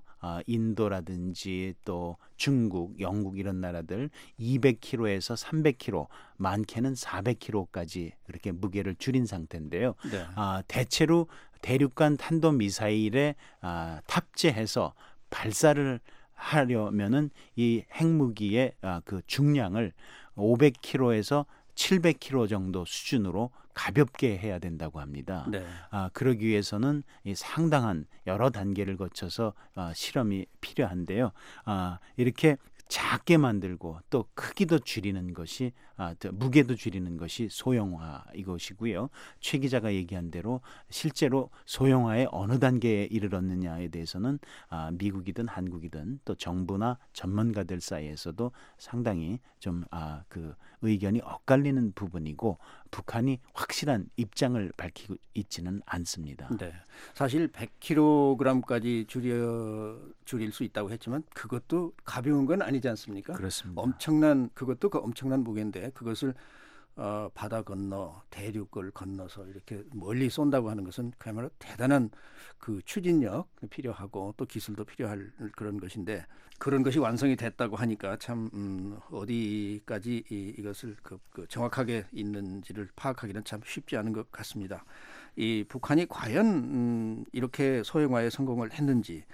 인도라든지 또 중국, 영국 이런 나라들 200kg에서 300kg, 많게는 400kg까지 그렇게 무게를 줄인 상태인데요. 대체로 대륙간 탄도미사일에 탑재해서 발사를 하려면은 이 핵무기의 중량을 500kg에서 700kg 정도 수준으로 가볍게 해야 된다고 합니다. 그러기 위해서는 상당한 여러 단계를 거쳐서 실험이 필요한데요. 이렇게 작게 만들고 또 크기도 줄이는 것이, 무게도 줄이는 것이 소형화 이것이고요. 최 기자가 얘기한 대로 실제로 소형화의 어느 단계에 이르렀느냐에 대해서는 미국이든 한국이든 또 정부나 전문가들 사이에서도 상당히 좀 의견이 엇갈리는 부분이고, 북한이 확실한 입장을 밝히고 있지는 않습니다. 사실 100kg까지 줄일 수 있다고 했지만 그것도 가벼운 건 아니지 않습니까? 그렇습니다. 그것도 엄청난 무게인데 그것을 바다 건너 대륙을 건너서 이렇게 멀리 쏜다고 하는 것은 그야말로 대단한 추진력 필요하고 또 기술도 필요할 그런 것인데, 그런 것이 완성이 됐다고 하니까 참 어디까지 이것을 정확하게 있는지를 파악하기는 참 쉽지 않은 것 같습니다. 이 북한이 과연 이렇게 소형화에 성공을 했는지,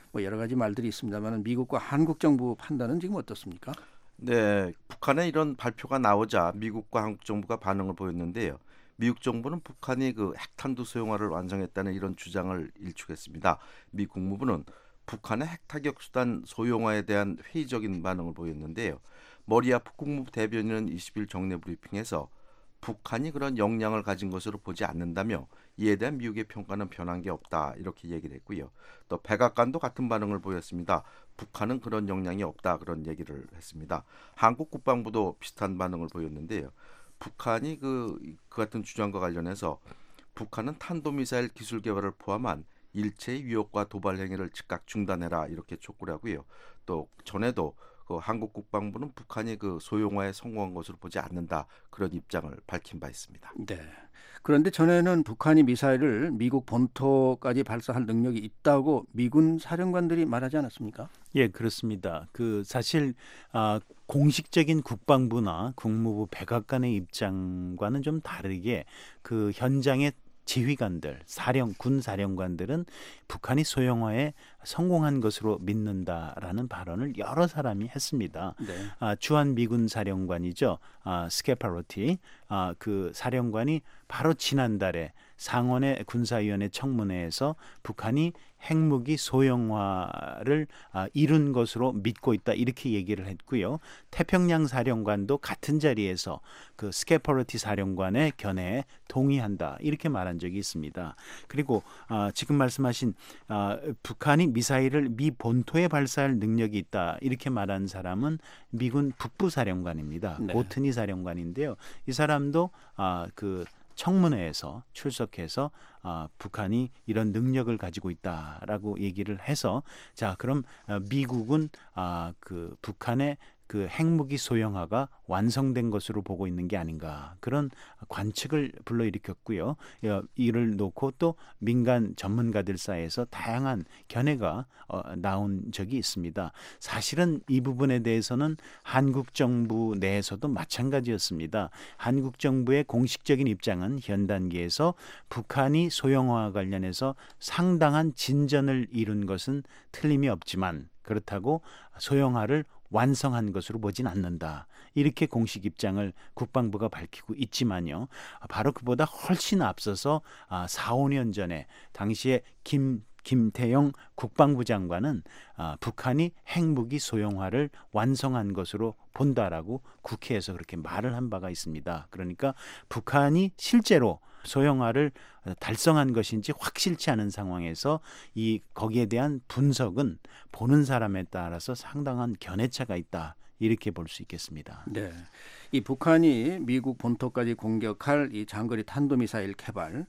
뭐 여러 가지 말들이 있습니다만 미국과 한국 정부 판단은 지금 어떻습니까? 네, 북한의 이런 발표가 나오자 미국과 한국 정부가 반응을 보였는데요. 미국 정부는 북한이 그 핵탄두 소형화를 완성했다는 이런 주장을 일축했습니다. 미 국무부는 북한의 핵타격 수단 소형화에 대한 회의적인 반응을 보였는데요. 머리아 국무부 대변인은 20일 정례 브리핑에서 북한이 그런 역량을 가진 것으로 보지 않는다며 이에 대한 미국의 평가는 변한 게 없다 이렇게 얘기를 했고요. 또 백악관도 같은 반응을 보였습니다. 북한은 그런 역량이 없다 그런 얘기를 했습니다. 한국 국방부도 비슷한 반응을 보였는데요. 북한이 그 같은 주장과 관련해서 북한은 탄도미사일 기술 개발을 포함한 일체의 위협과 도발 행위를 즉각 중단해라 이렇게 촉구를 하고요. 또 전에도 그 한국 국방부는 북한이 그 소형화에 성공한 것으로 보지 않는다 그런 입장을 밝힌 바 있습니다. 네. 그런데 전에는 북한이 미사일을 미국 본토까지 발사할 능력이 있다고 미군 사령관들이 말하지 않았습니까? 예, 그렇습니다. 그 사실 공식적인 국방부나 국무부 백악관의 입장과는 좀 다르게 그 현장의 지휘관들, 군 사령관들은 북한이 소형화에 성공한 것으로 믿는다라는 발언을 여러 사람이 했습니다. 네. 주한 미군 사령관이죠. 스케파로티 그 사령관이 바로 지난달에 상원의 군사위원회 청문회에서 북한이 핵무기 소형화를 이룬 것으로 믿고 있다 이렇게 얘기를 했고요. 태평양 사령관도 같은 자리에서 그 스케파로티 사령관의 견해에 동의한다 이렇게 말한 적이 있습니다. 그리고 지금 말씀하신 북한이 미사일을 미 본토에 발사할 능력이 있다 이렇게 말한 사람은 미군 북부 사령관입니다. 네. 모트니 사령관인데요. 이 사람도 그 청문회에서 출석해서 북한이 이런 능력을 가지고 있다라고 얘기를 해서 자 그럼 미국은 그 북한의 그 핵무기 소형화가 완성된 것으로 보고 있는 게 아닌가 그런 관측을 불러일으켰고요. 이를 놓고 또 민간 전문가들 사이에서 다양한 견해가 나온 적이 있습니다. 사실은 이 부분에 대해서는 한국 정부 내에서도 마찬가지였습니다. 한국 정부의 공식적인 입장은 현 단계에서 북한이 소형화와 관련해서 상당한 진전을 이룬 것은 틀림이 없지만 그렇다고 소형화를 완성한 것으로 보진 않는다. 이렇게 공식 입장을 국방부가 밝히고 있지만요. 바로 그보다 훨씬 앞서서 4, 5년 전에 당시에 김태영 국방부 장관은 북한이 핵무기 소형화를 완성한 것으로 본다라고 국회에서 그렇게 말을 한 바가 있습니다. 그러니까 북한이 실제로 소형화를 달성한 것인지 확실치 않은 상황에서 거기에 대한 분석은 보는 사람에 따라서 상당한 견해차가 있다. 이렇게 볼 수 있겠습니다. 네, 이 북한이 미국 본토까지 공격할 이 장거리 탄도미사일 개발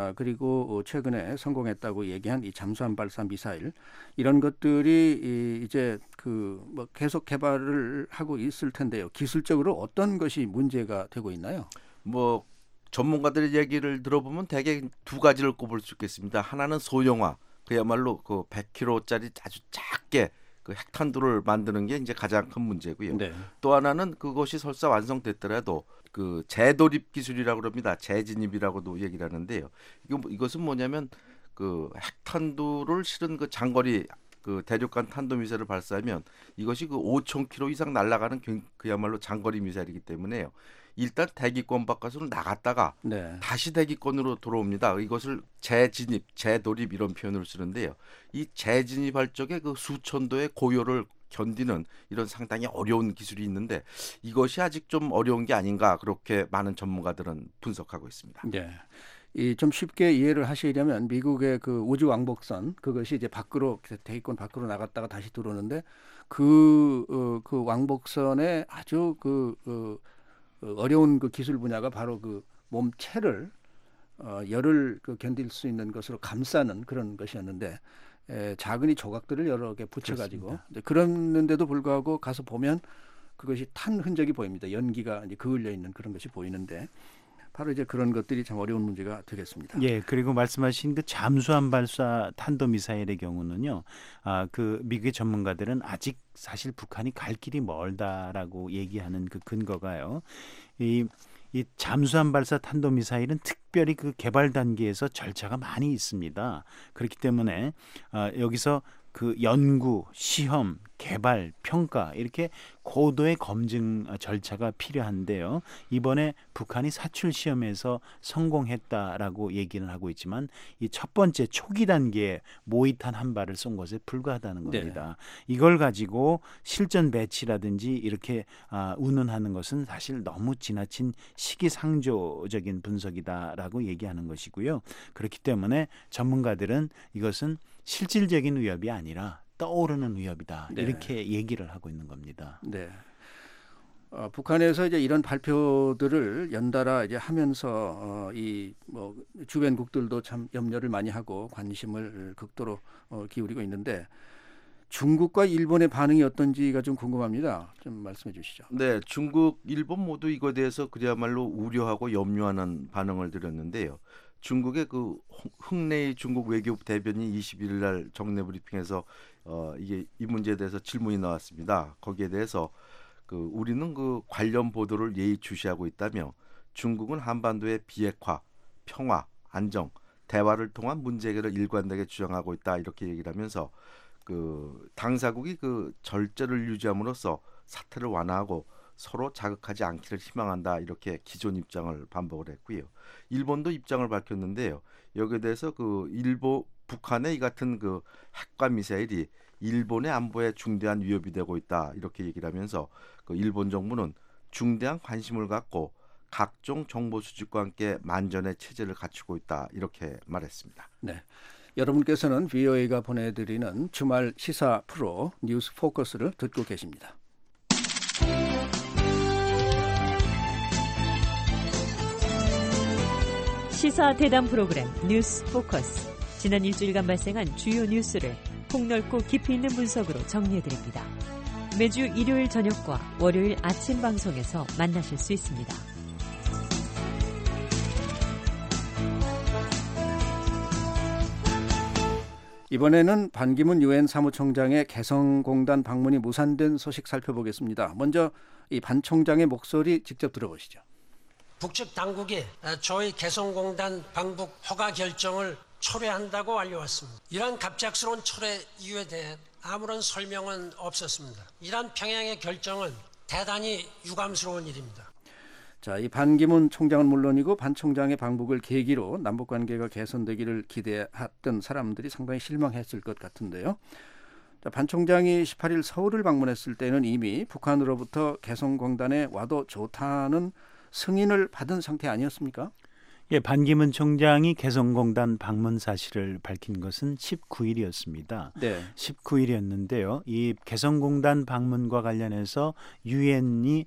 그리고 최근에 성공했다고 얘기한 이 잠수함 발사 미사일 이런 것들이 이제 뭐 계속 개발을 하고 있을 텐데요. 기술적으로 어떤 것이 문제가 되고 있나요? 뭐 전문가들의 얘기를 들어보면 대개 두 가지를 꼽을 수 있겠습니다. 하나는 소형화, 그야말로 그 100kg짜리 아주 작게 그 핵탄두를 만드는 게 이제 가장 큰 문제고요. 네. 또 하나는 그것이 설사 완성됐더라도 그 재돌입 기술이라고 합니다. 재진입이라고도 얘기를 하는데요. 이것은 뭐냐면 그 핵탄두를 실은 그 장거리 그 대륙간 탄도미사일을 발사하면 이것이 그 5,000km 이상 날아가는 그야말로 장거리 미사일이기 때문에요. 일단 대기권 바깥으로 나갔다가 네. 다시 대기권으로 돌아옵니다. 이것을 재진입, 재돌입 이런 표현을 쓰는데요. 이 재진입할 적에 그 수천도의 고요를 견디는 이런 상당히 어려운 기술이 있는데 이것이 아직 좀 어려운 게 아닌가 그렇게 많은 전문가들은 분석하고 있습니다. 네. 좀 쉽게 이해를 하시려면 미국의 그 우주 왕복선 그것이 이제 밖으로 대기권 밖으로 나갔다가 다시 들어오는데 그 왕복선의 아주 어려운 그 기술 분야가 바로 그 몸체를 열을 견딜 수 있는 것으로 감싸는 그런 것이었는데 작은 이 조각들을 여러 개 붙여가지고 그랬는데도 불구하고 가서 보면 그것이 탄 흔적이 보입니다. 연기가 이제 그을려 있는 그런 것이 보이는데 바로 이제 그런 것들이 참 어려운 문제가 되겠습니다. 예, 그리고 말씀하신 그 잠수함 발사 탄도미사일의 경우는요, 그 미국의 전문가들은 아직 사실 북한이 갈 길이 멀다라고 얘기하는 그 근거가요. 이 잠수함 발사 탄도미사일은 특별히 그 개발 단계에서 절차가 많이 있습니다. 그렇기 때문에 여기서 그 연구, 시험, 개발, 평가 이렇게 고도의 검증 절차가 필요한데요. 이번에 북한이 사출 시험에서 성공했다라고 얘기는 하고 있지만 이 첫 번째 초기 단계에 모의탄 한 발을 쏜 것에 불과하다는 겁니다. 네. 이걸 가지고 실전 배치라든지 이렇게 운운하는 것은 사실 너무 지나친 시기상조적인 분석이다라고 얘기하는 것이고요. 그렇기 때문에 전문가들은 이것은 실질적인 위협이 아니라 떠오르는 위협이다. 네. 이렇게 얘기를 하고 있는 겁니다. 네. 북한에서 이제 이런 발표들을 연달아 이제 하면서 이 뭐 주변국들도 참 염려를 많이 하고 관심을 극도로 기울이고 있는데 중국과 일본의 반응이 어떤지가 좀 궁금합니다. 좀 말씀해 주시죠. 네, 중국, 일본 모두 이거에 대해서 그야말로 우려하고 염려하는 반응을 드렸는데요. 중국의 그 흥래의 중국 외교부 대변인이 21일 날 정례 브리핑에서 이게 이 문제에 대해서 질문이 나왔습니다. 거기에 대해서 우리는 그 관련 보도를 예의주시하고 있다며 중국은 한반도의 비핵화, 평화, 안정, 대화를 통한 문제 해결을 일관되게 주장하고 있다 이렇게 얘기를 하면서 그 당사국이 그 절제를 유지함으로써 사태를 완화하고 서로 자극하지 않기를 희망한다 이렇게 기존 입장을 반복을 했고요. 일본도 입장을 밝혔는데요. 여기에 대해서 북한의 이 같은 그 핵과 미사일이 일본의 안보에 중대한 위협이 되고 있다 이렇게 얘기를 하면서 그 일본 정부는 중대한 관심을 갖고 각종 정보 수집과 함께 만전의 체제를 갖추고 있다 이렇게 말했습니다. 네. 여러분께서는 VOA가 보내드리는 주말 시사 프로 뉴스 포커스를 듣고 계십니다. 시사 대담 프로그램 뉴스 포커스. 지난 일주일간 발생한 주요 뉴스를 폭넓고 깊이 있는 분석으로 정리해드립니다. 매주 일요일 저녁과 월요일 아침 방송에서 만나실 수 있습니다. 이번에는 반기문 유엔 사무총장의 개성공단 방문이 무산된 소식 살펴보겠습니다. 먼저 이 반 총장의 목소리 직접 들어보시죠. 북측 당국이 저희 개성공단 방북 허가 결정을 철회한다고 알려왔습니다. 이러한 갑작스러운 철회 이유에 대해 아무런 설명은 없었습니다. 이러한 평양의 결정은 대단히 유감스러운 일입니다. 자, 이 반기문 총장은 물론이고 반 총장의 방북을 계기로 남북 관계가 개선되기를 기대했던 사람들이 상당히 실망했을 것 같은데요. 자, 반 총장이 18일 서울을 방문했을 때는 이미 북한으로부터 개성공단에 와도 좋다는 승인을 받은 상태 아니었습니까? 예, 반기문 총장이 개성공단 방문 사실을 밝힌 것은 19일이었습니다. 네. 19일이었는데요. 이 개성공단 방문과 관련해서 유엔이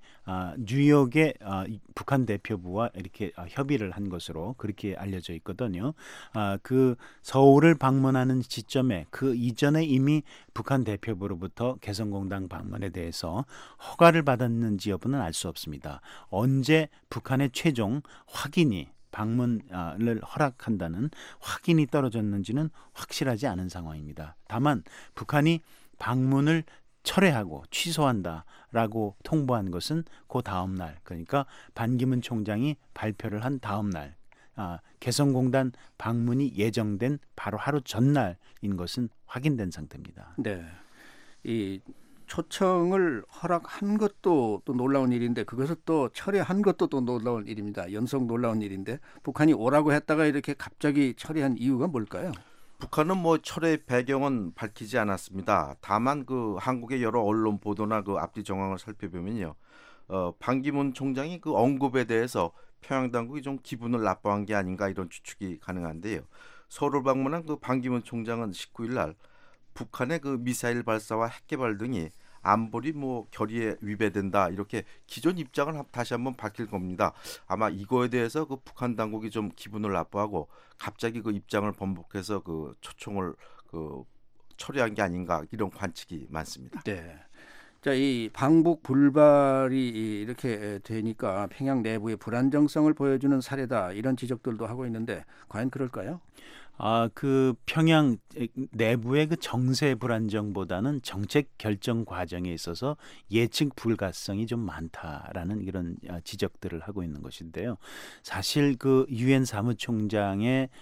뉴욕의 북한 대표부와 이렇게 협의를 한 것으로 그렇게 알려져 있거든요. 그 서울을 방문하는 시점에 그 이전에 이미 북한 대표부로부터 개성공단 방문에 대해서 허가를 받았는지 여부는 알 수 없습니다. 언제 북한의 최종 확인이 방문을 허락한다는 확인이 떨어졌는지는 확실하지 않은 상황입니다. 다만 북한이 방문을 철회하고 취소한다라고 통보한 것은 그 다음 날, 그러니까 반기문 총장이 발표를 한 다음 날, 개성공단 방문이 예정된 바로 하루 전날인 것은 확인된 상태입니다. 네, 이 초청을 허락한 것도 또 놀라운 일인데 그것을 또 철회한 것도 또 놀라운 일입니다. 연속 놀라운 일인데 북한이 오라고 했다가 이렇게 갑자기 철회한 이유가 뭘까요? 북한은 뭐 철회 배경은 밝히지 않았습니다. 다만 그 한국의 여러 언론 보도나 그 앞뒤 정황을 살펴보면요, 반기문 총장이 그 언급에 대해서 평양 당국이 좀 기분을 나빠한 게 아닌가 이런 추측이 가능한데요. 서울을 방문한 그 반기문 총장은 19일 날 북한의 그 미사일 발사와 핵 개발 등이 안보리 결의에 위배된다 이렇게 기존 입장을 다시 한번 밝힐 겁니다. 아마 이거에 대해서 그 북한 당국이 좀 기분을 나빠하고 갑자기 그 입장을 번복해서 그 초청을 처리한 게 아닌가 이런 관측이 많습니다. 네. 자, 이 방북 불발이 이렇게 되니까 평양 내부의 불안정성을 보여주는 사례다 이런 지적들도 하고 있는데 과연 그럴까요? 그 평양 내부의 그 정세 불안정보다는 정책 결정 과정에 있어서 예측 불가성이 좀 많다라는 이런 지적들을 하고 있는 것인데요. 사실 그 유엔 사무총장의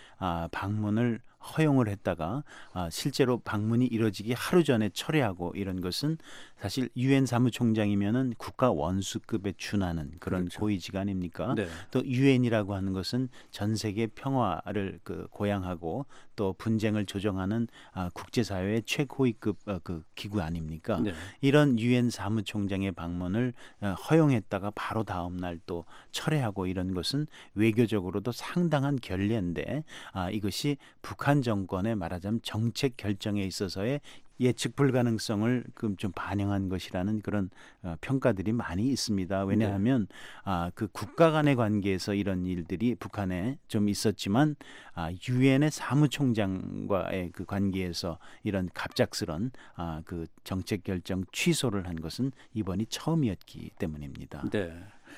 방문을 허용을 했다가 실제로 방문이 이뤄지기 하루 전에 철회하고 이런 것은 사실 유엔 사무총장이면은 국가 원수급에 준하는 그런 그렇죠. 고위직 아닙니까? 네. 또 유엔이라고 하는 것은 전 세계 평화를 고양하고 또 분쟁을 조정하는 국제사회의 최고위급 그 기구 아닙니까? 네. 이런 유엔 사무총장의 방문을 허용했다가 바로 다음 날 또 철회하고 이런 것은 외교적으로도 상당한 결례인데 이것이 북한 정권의 말하자면 정책 결정에 있어서의 예측 불가능성을 좀 반영한 것이라는 그런 평가들이 많이 있습니다. 왜냐하면 그 국가 간의 관계에서 이런 일들이 북한에 좀 있었지만 유엔의 사무총장과의 그 관계에서 이런 갑작스런 그 정책 결정 취소를 한 것은 이번이 처음이었기 때문입니다. 네.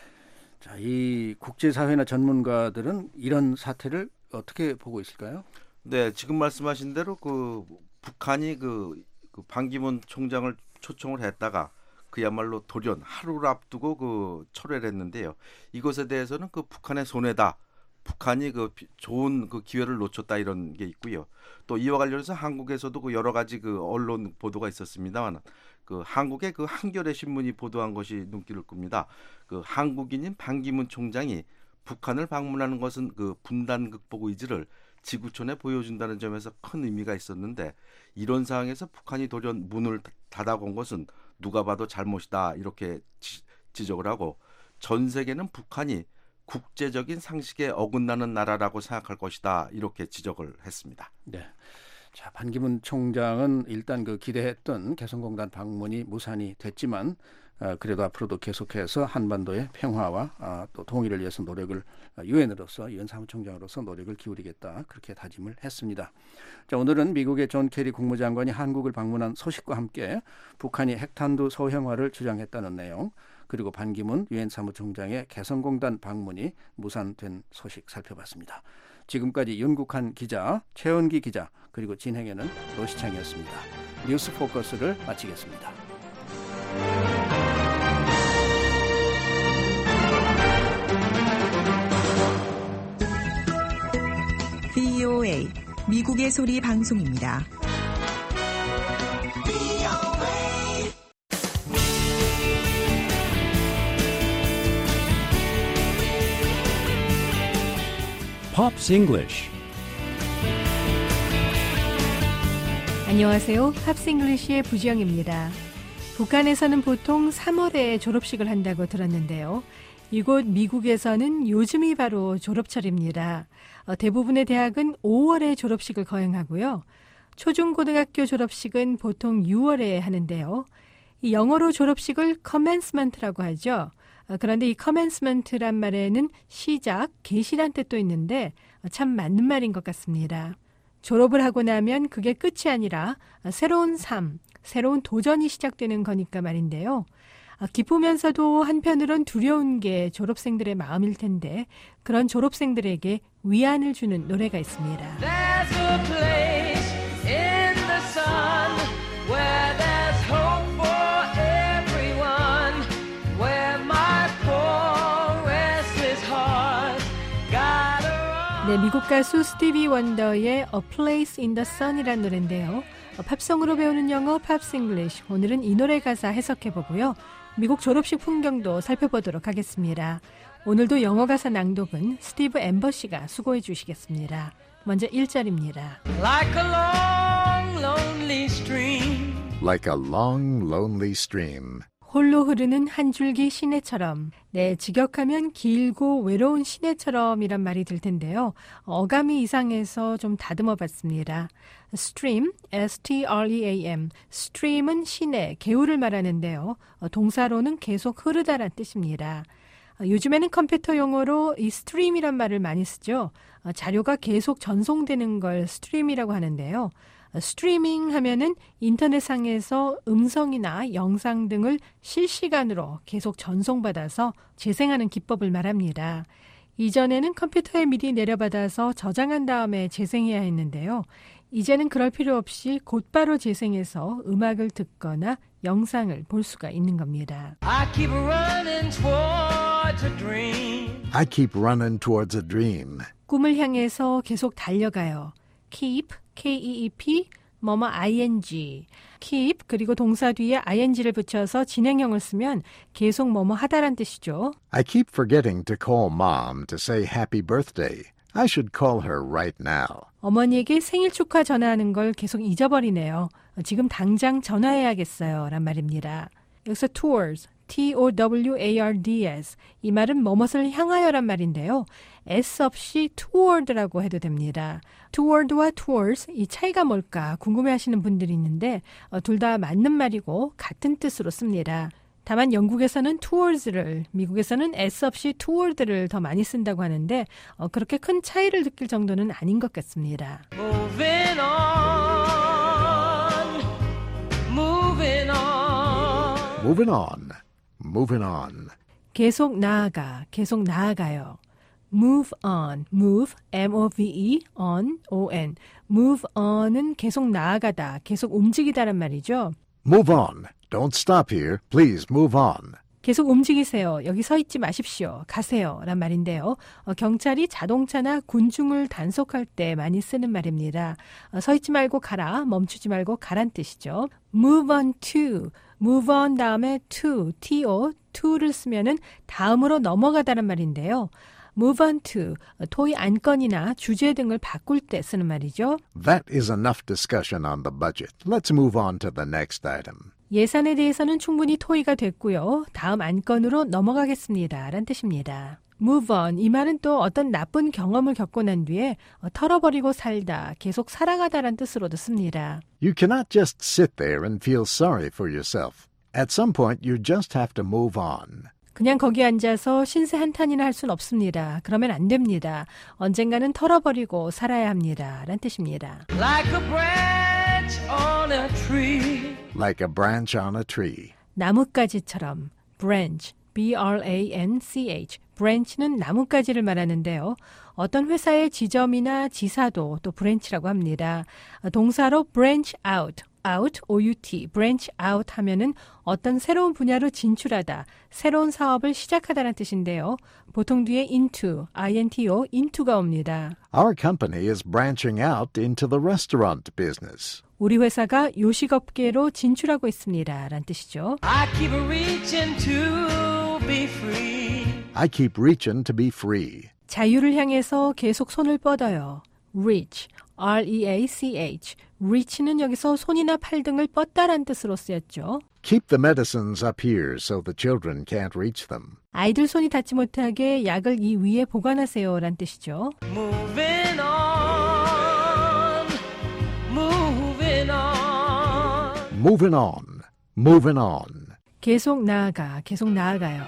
자, 이 국제사회나 전문가들은 이런 사태를 어떻게 보고 있을까요? 네, 지금 말씀하신 대로 그 북한이 그 반기문 총장을 초청을 했다가 그야말로 돌연 하루를 앞두고 그 철회를 했는데요. 이것에 대해서는 그 북한의 손해다. 북한이 그 좋은 그 기회를 놓쳤다 이런 게 있고요. 또 이와 관련해서 한국에서도 그 여러 가지 그 언론 보도가 있었습니다만 그 한국의 그 한겨레 신문이 보도한 것이 눈길을 끕니다. 그 한국인인 반기문 총장이 북한을 방문하는 것은 그 분단 극복 의지를 지구촌에 보여준다는 점에서 큰 의미가 있었는데 이런 상황에서 북한이 돌연 문을 닫아건 것은 누가 봐도 잘못이다 이렇게 지적을 하고 전 세계는 북한이 국제적인 상식에 어긋나는 나라라고 생각할 것이다 이렇게 지적을 했습니다. 네. 자, 반기문 총장은 일단 그 기대했던 개성공단 방문이 무산이 됐지만 그래도 앞으로도 계속해서 한반도의 평화와 또 통일을 위해서 노력을 유엔으로서 유엔 사무총장으로서 노력을 기울이겠다 그렇게 다짐을 했습니다. 자, 오늘은 미국의 존 케리 국무장관이 한국을 방문한 소식과 함께 북한이 핵탄두 소형화를 주장했다는 내용 그리고 반기문 유엔 사무총장의 개성공단 방문이 무산된 소식 살펴봤습니다. 지금까지 윤국한 기자, 최은기 기자 그리고 진행에는 노시창이었습니다. 뉴스 포커스를 마치겠습니다. VOA 미국의 소리 방송입니다. Pops English. 안녕하세요. 팝스 잉글리시의 부지영입니다. 북한에서는 보통 3월에 졸업식을 한다고 들었는데요. 이곳 미국에서는 요즘이 바로 졸업철입니다. 대부분의 대학은 5월에 졸업식을 거행하고요. 초중고등학교 졸업식은 보통 6월에 하는데요. 이 영어로 졸업식을 commencement라고 하죠. 그런데 이 commencement란 말에는 시작, 개시란 뜻도 있는데 참 맞는 말인 것 같습니다. 졸업을 하고 나면 그게 끝이 아니라 새로운 삶, 새로운 도전이 시작되는 거니까 말인데요. 기쁘면서도 한편으론 두려운 게 졸업생들의 마음일 텐데 그런 졸업생들에게 위안을 주는 노래가 있습니다. There's a place in the sun where there's hope for everyone, where my poor restless heart got a 네, 미국 가수 스티비 원더의 A Place in the Sun이라는 노래인데요. 팝송으로 배우는 영어 팝스 잉글리시. 오늘은 이 노래 가사 해석해보고요. 미국 졸업식 풍경도 살펴보도록 하겠습니다. 오늘도 영어 가사 낭독은 스티브 엠버 씨가 수고해 주시겠습니다. 먼저 1절입니다. like a long lonely stream. Like a long, lonely stream. 홀로 흐르는 한 줄기 시내처럼. 네, 직역하면 길고 외로운 시내처럼이란 말이 들 텐데요. 어감이 이상해서 좀 다듬어 봤습니다. stream, S-T-R-E-A-M. stream은 시내, 개울을 말하는데요. 동사로는 계속 흐르다란 뜻입니다. 요즘에는 컴퓨터 용어로 이 스트림이란 말을 많이 쓰죠. 자료가 계속 전송되는 걸 스트림이라고 하는데요. 스트리밍 하면은 인터넷상에서 음성이나 영상 등을 실시간으로 계속 전송받아서 재생하는 기법을 말합니다. 이전에는 컴퓨터에 미리 내려받아서 저장한 다음에 재생해야 했는데요. 이제는 그럴 필요 없이 곧바로 재생해서 음악을 듣거나 영상을 볼 수가 있는 겁니다. I keep running towards a dream. I keep running towards a dream. 꿈을 향해서 계속 달려가요. keep, K-E-E-P, 뭐뭐 ing. keep 그리고 동사 뒤에 ing를 붙여서 진행형을 쓰면 계속 뭐뭐 하다란 뜻이죠. I keep forgetting to call Mom to say happy birthday. I should call her right now. 어머니에게 생일 축하 전화하는 걸 계속 잊어버리네요. 지금 당장 전화해야겠어요. 란 말입니다. 여기서 towards, T-O-W-A-R-D-S. 이 말은 뭐뭇을 향하여란 말인데요. S 없이 toward라고 해도 됩니다. toward와 towards 이 차이가 뭘까 궁금해하시는 분들이 있는데 둘 다 맞는 말이고 같은 뜻으로 씁니다. 다만 영국에서는 towards를, 미국에서는 S 없이 toward를 더 많이 쓴다고 하는데 그렇게 큰 차이를 느낄 정도는 아닌 것 같습니다. Moving on, moving on. Moving on. Moving on. 계속 나아가, 계속 나아가요. move on, move, M-O-V-E, on, O-N. move on은 계속 나아가다, 계속 움직이다란 말이죠. Move on. Don't stop here. Please move on. 계속 움직이세요. 여기 서 있지 마십시오. 가세요. 란 말인데요. 경찰이 자동차나 군중을 단속할 때 많이 쓰는 말입니다. 서 있지 말고 가라, 멈추지 말고 가란 뜻이죠. move on to, move on 다음에 to, to, to를 쓰면은 다음으로 넘어가다란 말인데요. move on to, 토의 안건이나 주제 등을 바꿀 때 쓰는 말이죠. That is enough discussion on the budget. Let's move on to the next item. 예산에 대해서는 충분히 토의가 됐고요. 다음 안건으로 넘어가겠습니다. 란 뜻입니다. move on, 이 말은 또 어떤 나쁜 경험을 겪고 난 뒤에 털어버리고 살다, 계속 살아가다란 뜻으로도 씁니다. You cannot just sit there and feel sorry for yourself. At some point, you just have to move on. 그냥 거기 앉아서 신세 한탄이나 할 순 없습니다. 그러면 안 됩니다. 언젠가는 털어버리고 살아야 합니다. 란 뜻입니다. Like a branch on a tree. Like a branch on a tree. 나뭇가지처럼 branch, B-R-A-N-C-H. branch는 나뭇가지를 말하는데요. 어떤 회사의 지점이나 지사도 또 branch라고 합니다. 동사로 branch out, out, O-U-T, branch out 하면은 어떤 새로운 분야로 진출하다, 새로운 사업을 시작하다는 뜻인데요. 보통 뒤에 into, I-N-T-O, into가 옵니다. Our company is branching out into the restaurant business. 우리 회사가 요식업계로 진출하고 있습니다. 란 뜻이죠. I keep reaching to be free. I keep reaching to be free. 자유를 향해서 계속 손을 뻗어요. reach, R-E-A-C-H. reach는 여기서 손이나 팔 등을 뻗다란 뜻으로 쓰였죠. Keep the medicines up here so the children can't reach them. 아이들 손이 닿지 못하게 약을 이 위에 보관하세요. 란 뜻이죠. Moving on, moving on. Moving on. Moving on. 계속 나아가, 계속 나아가요.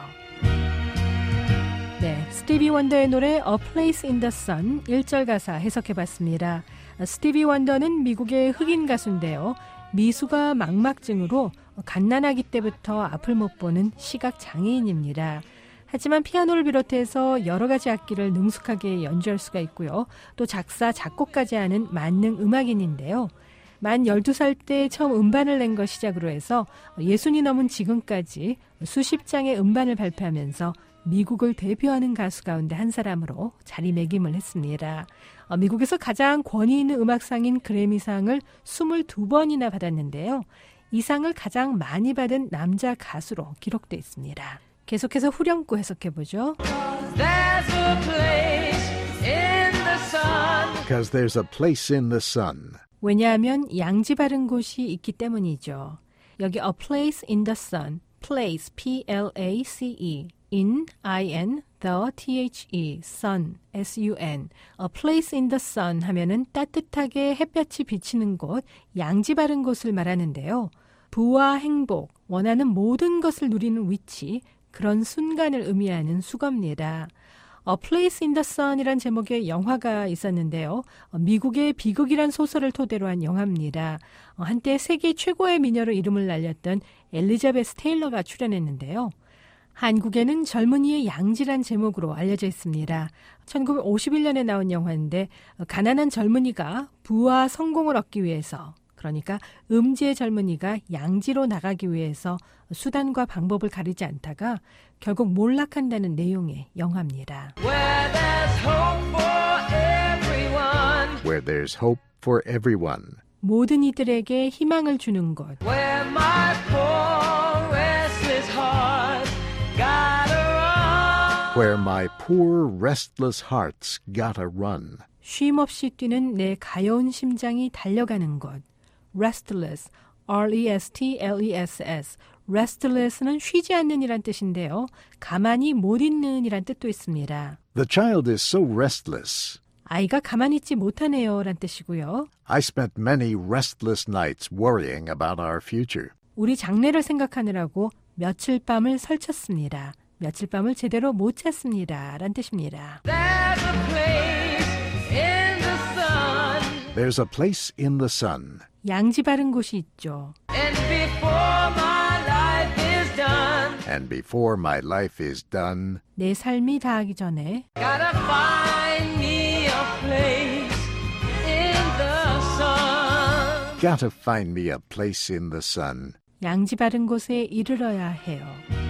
네, 스티비 원더의 노래 A Place in the Sun 1절 가사 해석해봤습니다. 스티비 원더는 미국의 흑인 가수인데요. 미수가 망막증으로 갓난아기 때부터 앞을 못 보는 시각 장애인입니다. 하지만 피아노를 비롯해서 여러 가지 악기를 능숙하게 연주할 수가 있고요. 또 작사, 작곡까지 하는 만능 음악인인데요. 만 12살 때 처음 음반을 낸 걸 시작으로 해서 60이 넘은 지금까지 수십 장의 음반을 발표하면서 미국을 대표하는 가수 가운데 한 사람으로 자리매김을 했습니다. 미국에서 가장 권위 있는 음악상인 그래미상을 22번이나 받았는데요. 이 상을 가장 많이 받은 남자 가수로 기록돼 있습니다. 계속해서 후렴구 해석해보죠. There's a place in the sun. Because there's a place in the sun. 왜냐하면 양지 바른 곳이 있기 때문이죠. 여기 a place in the sun, place, P-L-A-C-E, in, I-N, the, T-H-E, sun, S-U-N. A place in the sun 하면은 따뜻하게 햇볕이 비치는 곳, 양지 바른 곳을 말하는데요. 부와 행복, 원하는 모든 것을 누리는 위치, 그런 순간을 의미하는 수거입니다. A Place in the Sun이란 제목의 영화가 있었는데요. 미국의 비극이란 소설을 토대로 한 영화입니다. 한때 세계 최고의 미녀로 이름을 날렸던 엘리자베스 테일러가 출연했는데요. 한국에는 젊은이의 양지란 제목으로 알려져 있습니다. 1951년에 나온 영화인데 가난한 젊은이가 부와 성공을 얻기 위해서, 그러니까 음지의 젊은이가 양지로 나가기 위해서 수단과 방법을 가리지 않다가 결국 몰락한다는 내용의 영화입니다. Where there's hope for everyone. Where there's hope for everyone. 모든 이들에게 희망을 주는 곳. Where my poor restless heart gotta run. Where my poor restless heart's gotta run. 쉼없이 뛰는 내 가여운 심장이 달려가는 곳. Restless, R-E-S-T-L-E-S-S. Restless는 쉬지 않는 이란 뜻인데요. 가만히 못 있는 이란 뜻도 있습니다. The child is so restless. 아이가 가만히 있지 못하네요 란 뜻이고요. I spent many restless nights worrying about our future. 우리 장래를 생각하느라고 며칠 밤을 설쳤습니다. 며칠 밤을 제대로 못 잤습니다 란 뜻입니다. There's a place in the sun. There's a place in the sun. 양지 바른 곳이 있죠. And before my life is done. And before my life is done. 내 삶이 다하기 전에 Gotta find me a place in the sun. Gotta find me a place in the sun. 양지 바른 곳에 이르러야 해요.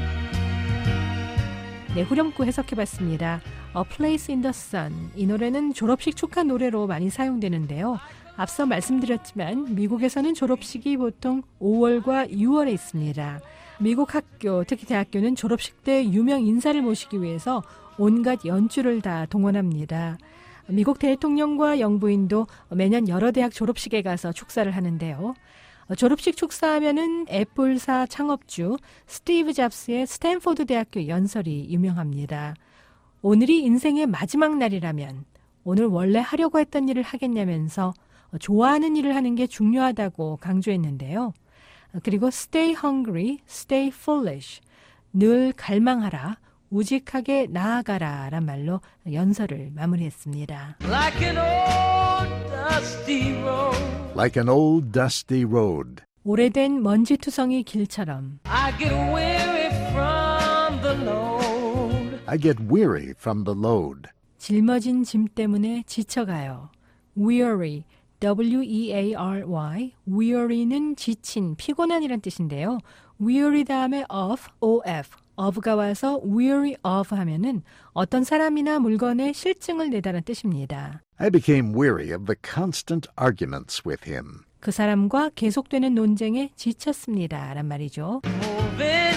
네, 후렴구 해석해봤습니다. A Place in the Sun. 이 노래는 졸업식 축하 노래로 많이 사용되는데요. 앞서 말씀드렸지만 미국에서는 졸업식이 보통 5월과 6월에 있습니다. 미국 학교, 특히 대학교는 졸업식 때 유명 인사를 모시기 위해서 온갖 연주를 다 동원합니다. 미국 대통령과 영부인도 매년 여러 대학 졸업식에 가서 축사를 하는데요. 졸업식 축사하면은 애플사 창업주 스티브 잡스의 스탠포드 대학교 연설이 유명합니다. 오늘이 인생의 마지막 날이라면 오늘 원래 하려고 했던 일을 하겠냐면서 좋아하는 일을 하는 게 중요하다고 강조했는데요. 그리고 stay hungry, stay foolish, 늘 갈망하라, 우직하게 나아가라 란 말로 연설을 마무리했습니다. Like an old dusty road. Like an old dusty road. 오래된 먼지투성이 길처럼 I get weary from the load. I get weary from the load. 짊어진 짐 때문에 지쳐가요. Weary, W-E-A-R-Y. Weary는 지친, 피곤한이란 뜻인데요. Weary 다음에 of, O-F. of가 와서 weary of 하면은 어떤 사람이나 물건에 실증을 내다는 뜻입니다. I became weary of the constant arguments with him. 그 사람과 계속되는 논쟁에 지쳤습니다. 란 말이죠. Moving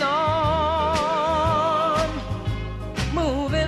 on. Moving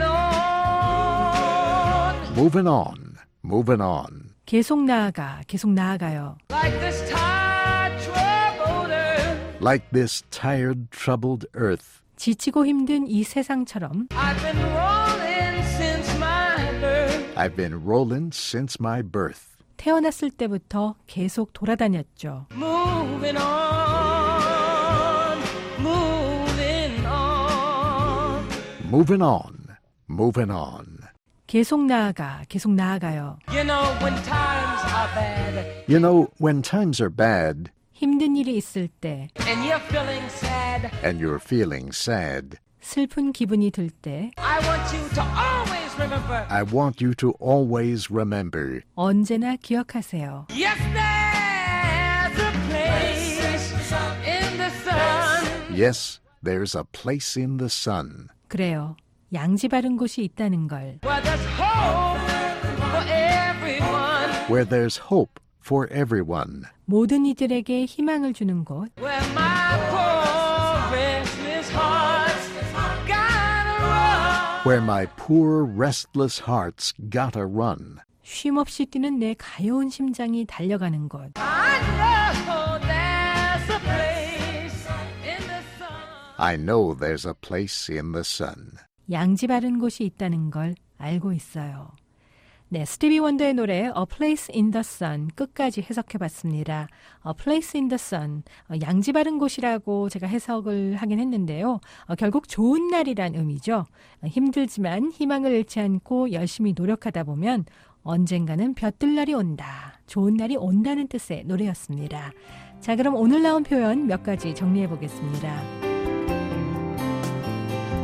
on. Moving on. Moving on. 계속 나아가, 계속 나아가요. Like this tired, troubled earth. Like this tired, troubled earth. 지치고 힘든 이 세상처럼 I've been rolling since my birth. I've been rolling since my birth. 태어났을 때부터 계속 돌아다녔죠. Moving on. Moving on. Moving on. Moving on. 계속 나아가, 계속 나아가요. You know when times are bad. You know, when times are bad 힘든 일이 있을 때 And you're feeling sad. and you're feeling sad, 슬픈 기분이 들 때 I want you to always remember. I want you to always remember. 언제나 기억하세요. Yes, there's a place in the sun. Yes, there's a place in the sun. 그래요. 양지 바른 곳이 있다는 걸. Where there's hope for everyone. Where there's hope for everyone. 모든 이들에게 희망을 주는 곳. Where my poor restless heart's gotta run. Where my poor restless heart's gotta run. 쉼없이 뛰는 내 가여운 심장이 달려가는 곳. I know there's a place in the sun. I know there's a place in the sun. 양지 바른 곳이 있다는 걸 알고 있어요. 네, 스티비 원더의 노래 A Place in the Sun 끝까지 해석해봤습니다. A Place in the Sun, 양지 바른 곳이라고 제가 해석을 하긴 했는데요. 결국 좋은 날이란 의미죠. 힘들지만 희망을 잃지 않고 열심히 노력하다 보면 언젠가는 볕들 날이 온다. 좋은 날이 온다는 뜻의 노래였습니다. 자, 그럼 오늘 나온 표현 몇 가지 정리해 보겠습니다.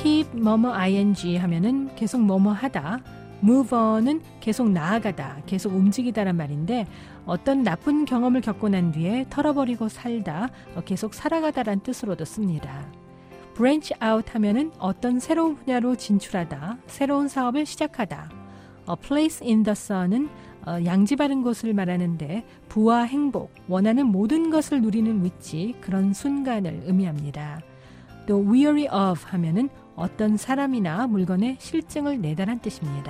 keep 뭐뭐 ing 하면은 계속 뭐뭐 하다. move on은 계속 나아가다, 계속 움직이다란 말인데 어떤 나쁜 경험을 겪고 난 뒤에 털어버리고 살다, 계속 살아가다란 뜻으로도 씁니다. branch out 하면은 어떤 새로운 분야로 진출하다, 새로운 사업을 시작하다. place in the sun은 양지 바른 곳을 말하는데 부와 행복, 원하는 모든 것을 누리는 위치, 그런 순간을 의미합니다. 또 weary of 하면은 어떤 사람이나 물건의 실증을 내다란 뜻입니다.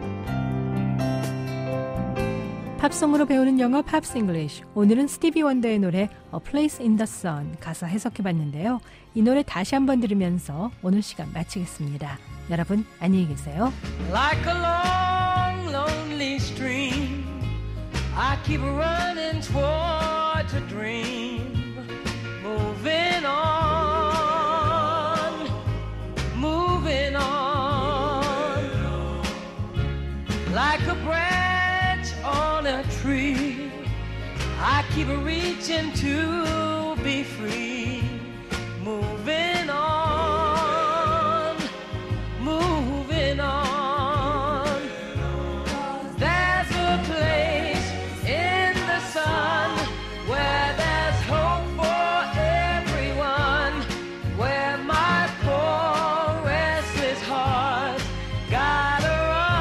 팝송으로 배우는 영어 팝스 잉글리쉬. 오늘은 스티비 원더의 노래 A Place in the Sun 가사 해석해봤는데요. 이 노래 다시 한번 들으면서 오늘 시간 마치겠습니다. 여러분 안녕히 계세요. Like a long, lonely stream, I keep running towards a dream, moving on, moving on, like a branch on a tree, I keep reaching to be free, moving on, moving on. There's a place in the sun where there's hope for everyone, where my poor restless heart gotta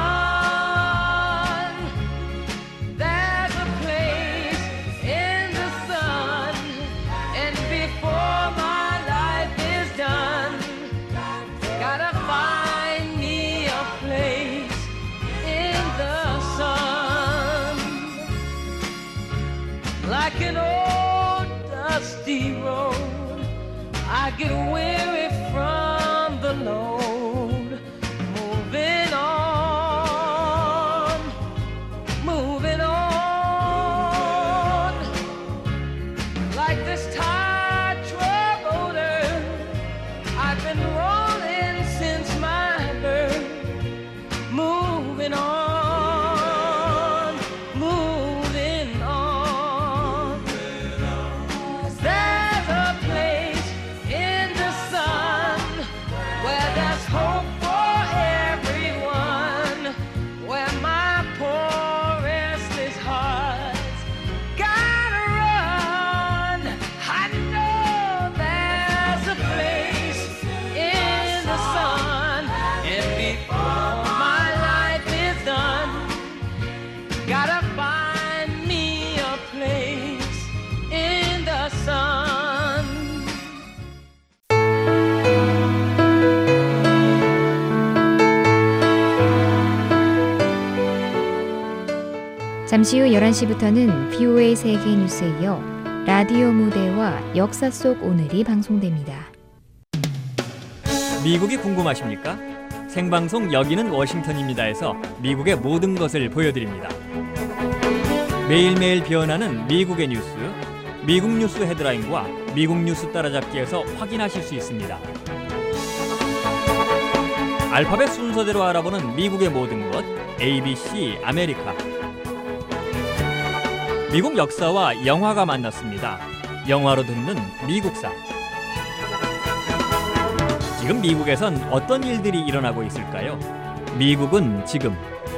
run. There's a place in the sun, and before my life is done, gotta find me a place in the sun. Like an old dusty road, I get weary from the load, moving on, moving on. Like this tired motor, I've been rolling since my birth, moving on, moving on. There's a place in the sun where there's hope for everyone, where my poor restless heart's gotta run. I know there's a place in the sun, and before my life is done, gotta find me a place in the sun. 잠시 후 11시부터는 VOA 세계 뉴스에 이어 라디오 무대와 역사 속 오늘이 방송됩니다. 미국이 궁금하십니까? 생방송 여기는 워싱턴입니다에서 미국의 모든 것을 보여드립니다. 매일매일 변하는 미국의 뉴스, 미국 뉴스 헤드라인과 미국 뉴스 따라잡기에서 확인하실 수 있습니다. 알파벳 순서대로 알아보는 미국의 모든 것, ABC 아메리카. 미국 역사와 영화가 만났습니다. 영화로 듣는 미국사. 지금 미국에선 어떤 일들이 일어나고 있을까요? 미국은 지금.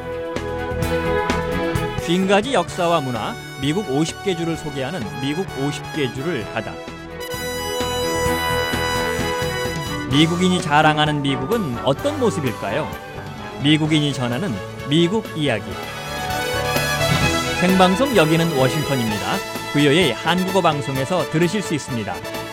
50가지 역사와 문화, 미국 50개 주를 소개하는 미국 50개 주를 가다. 미국인이 자랑하는 미국은 어떤 모습일까요? 미국인이 전하는 미국 이야기. 생방송 여기는 워싱턴입니다. VOA 한국어 방송에서 들으실 수 있습니다.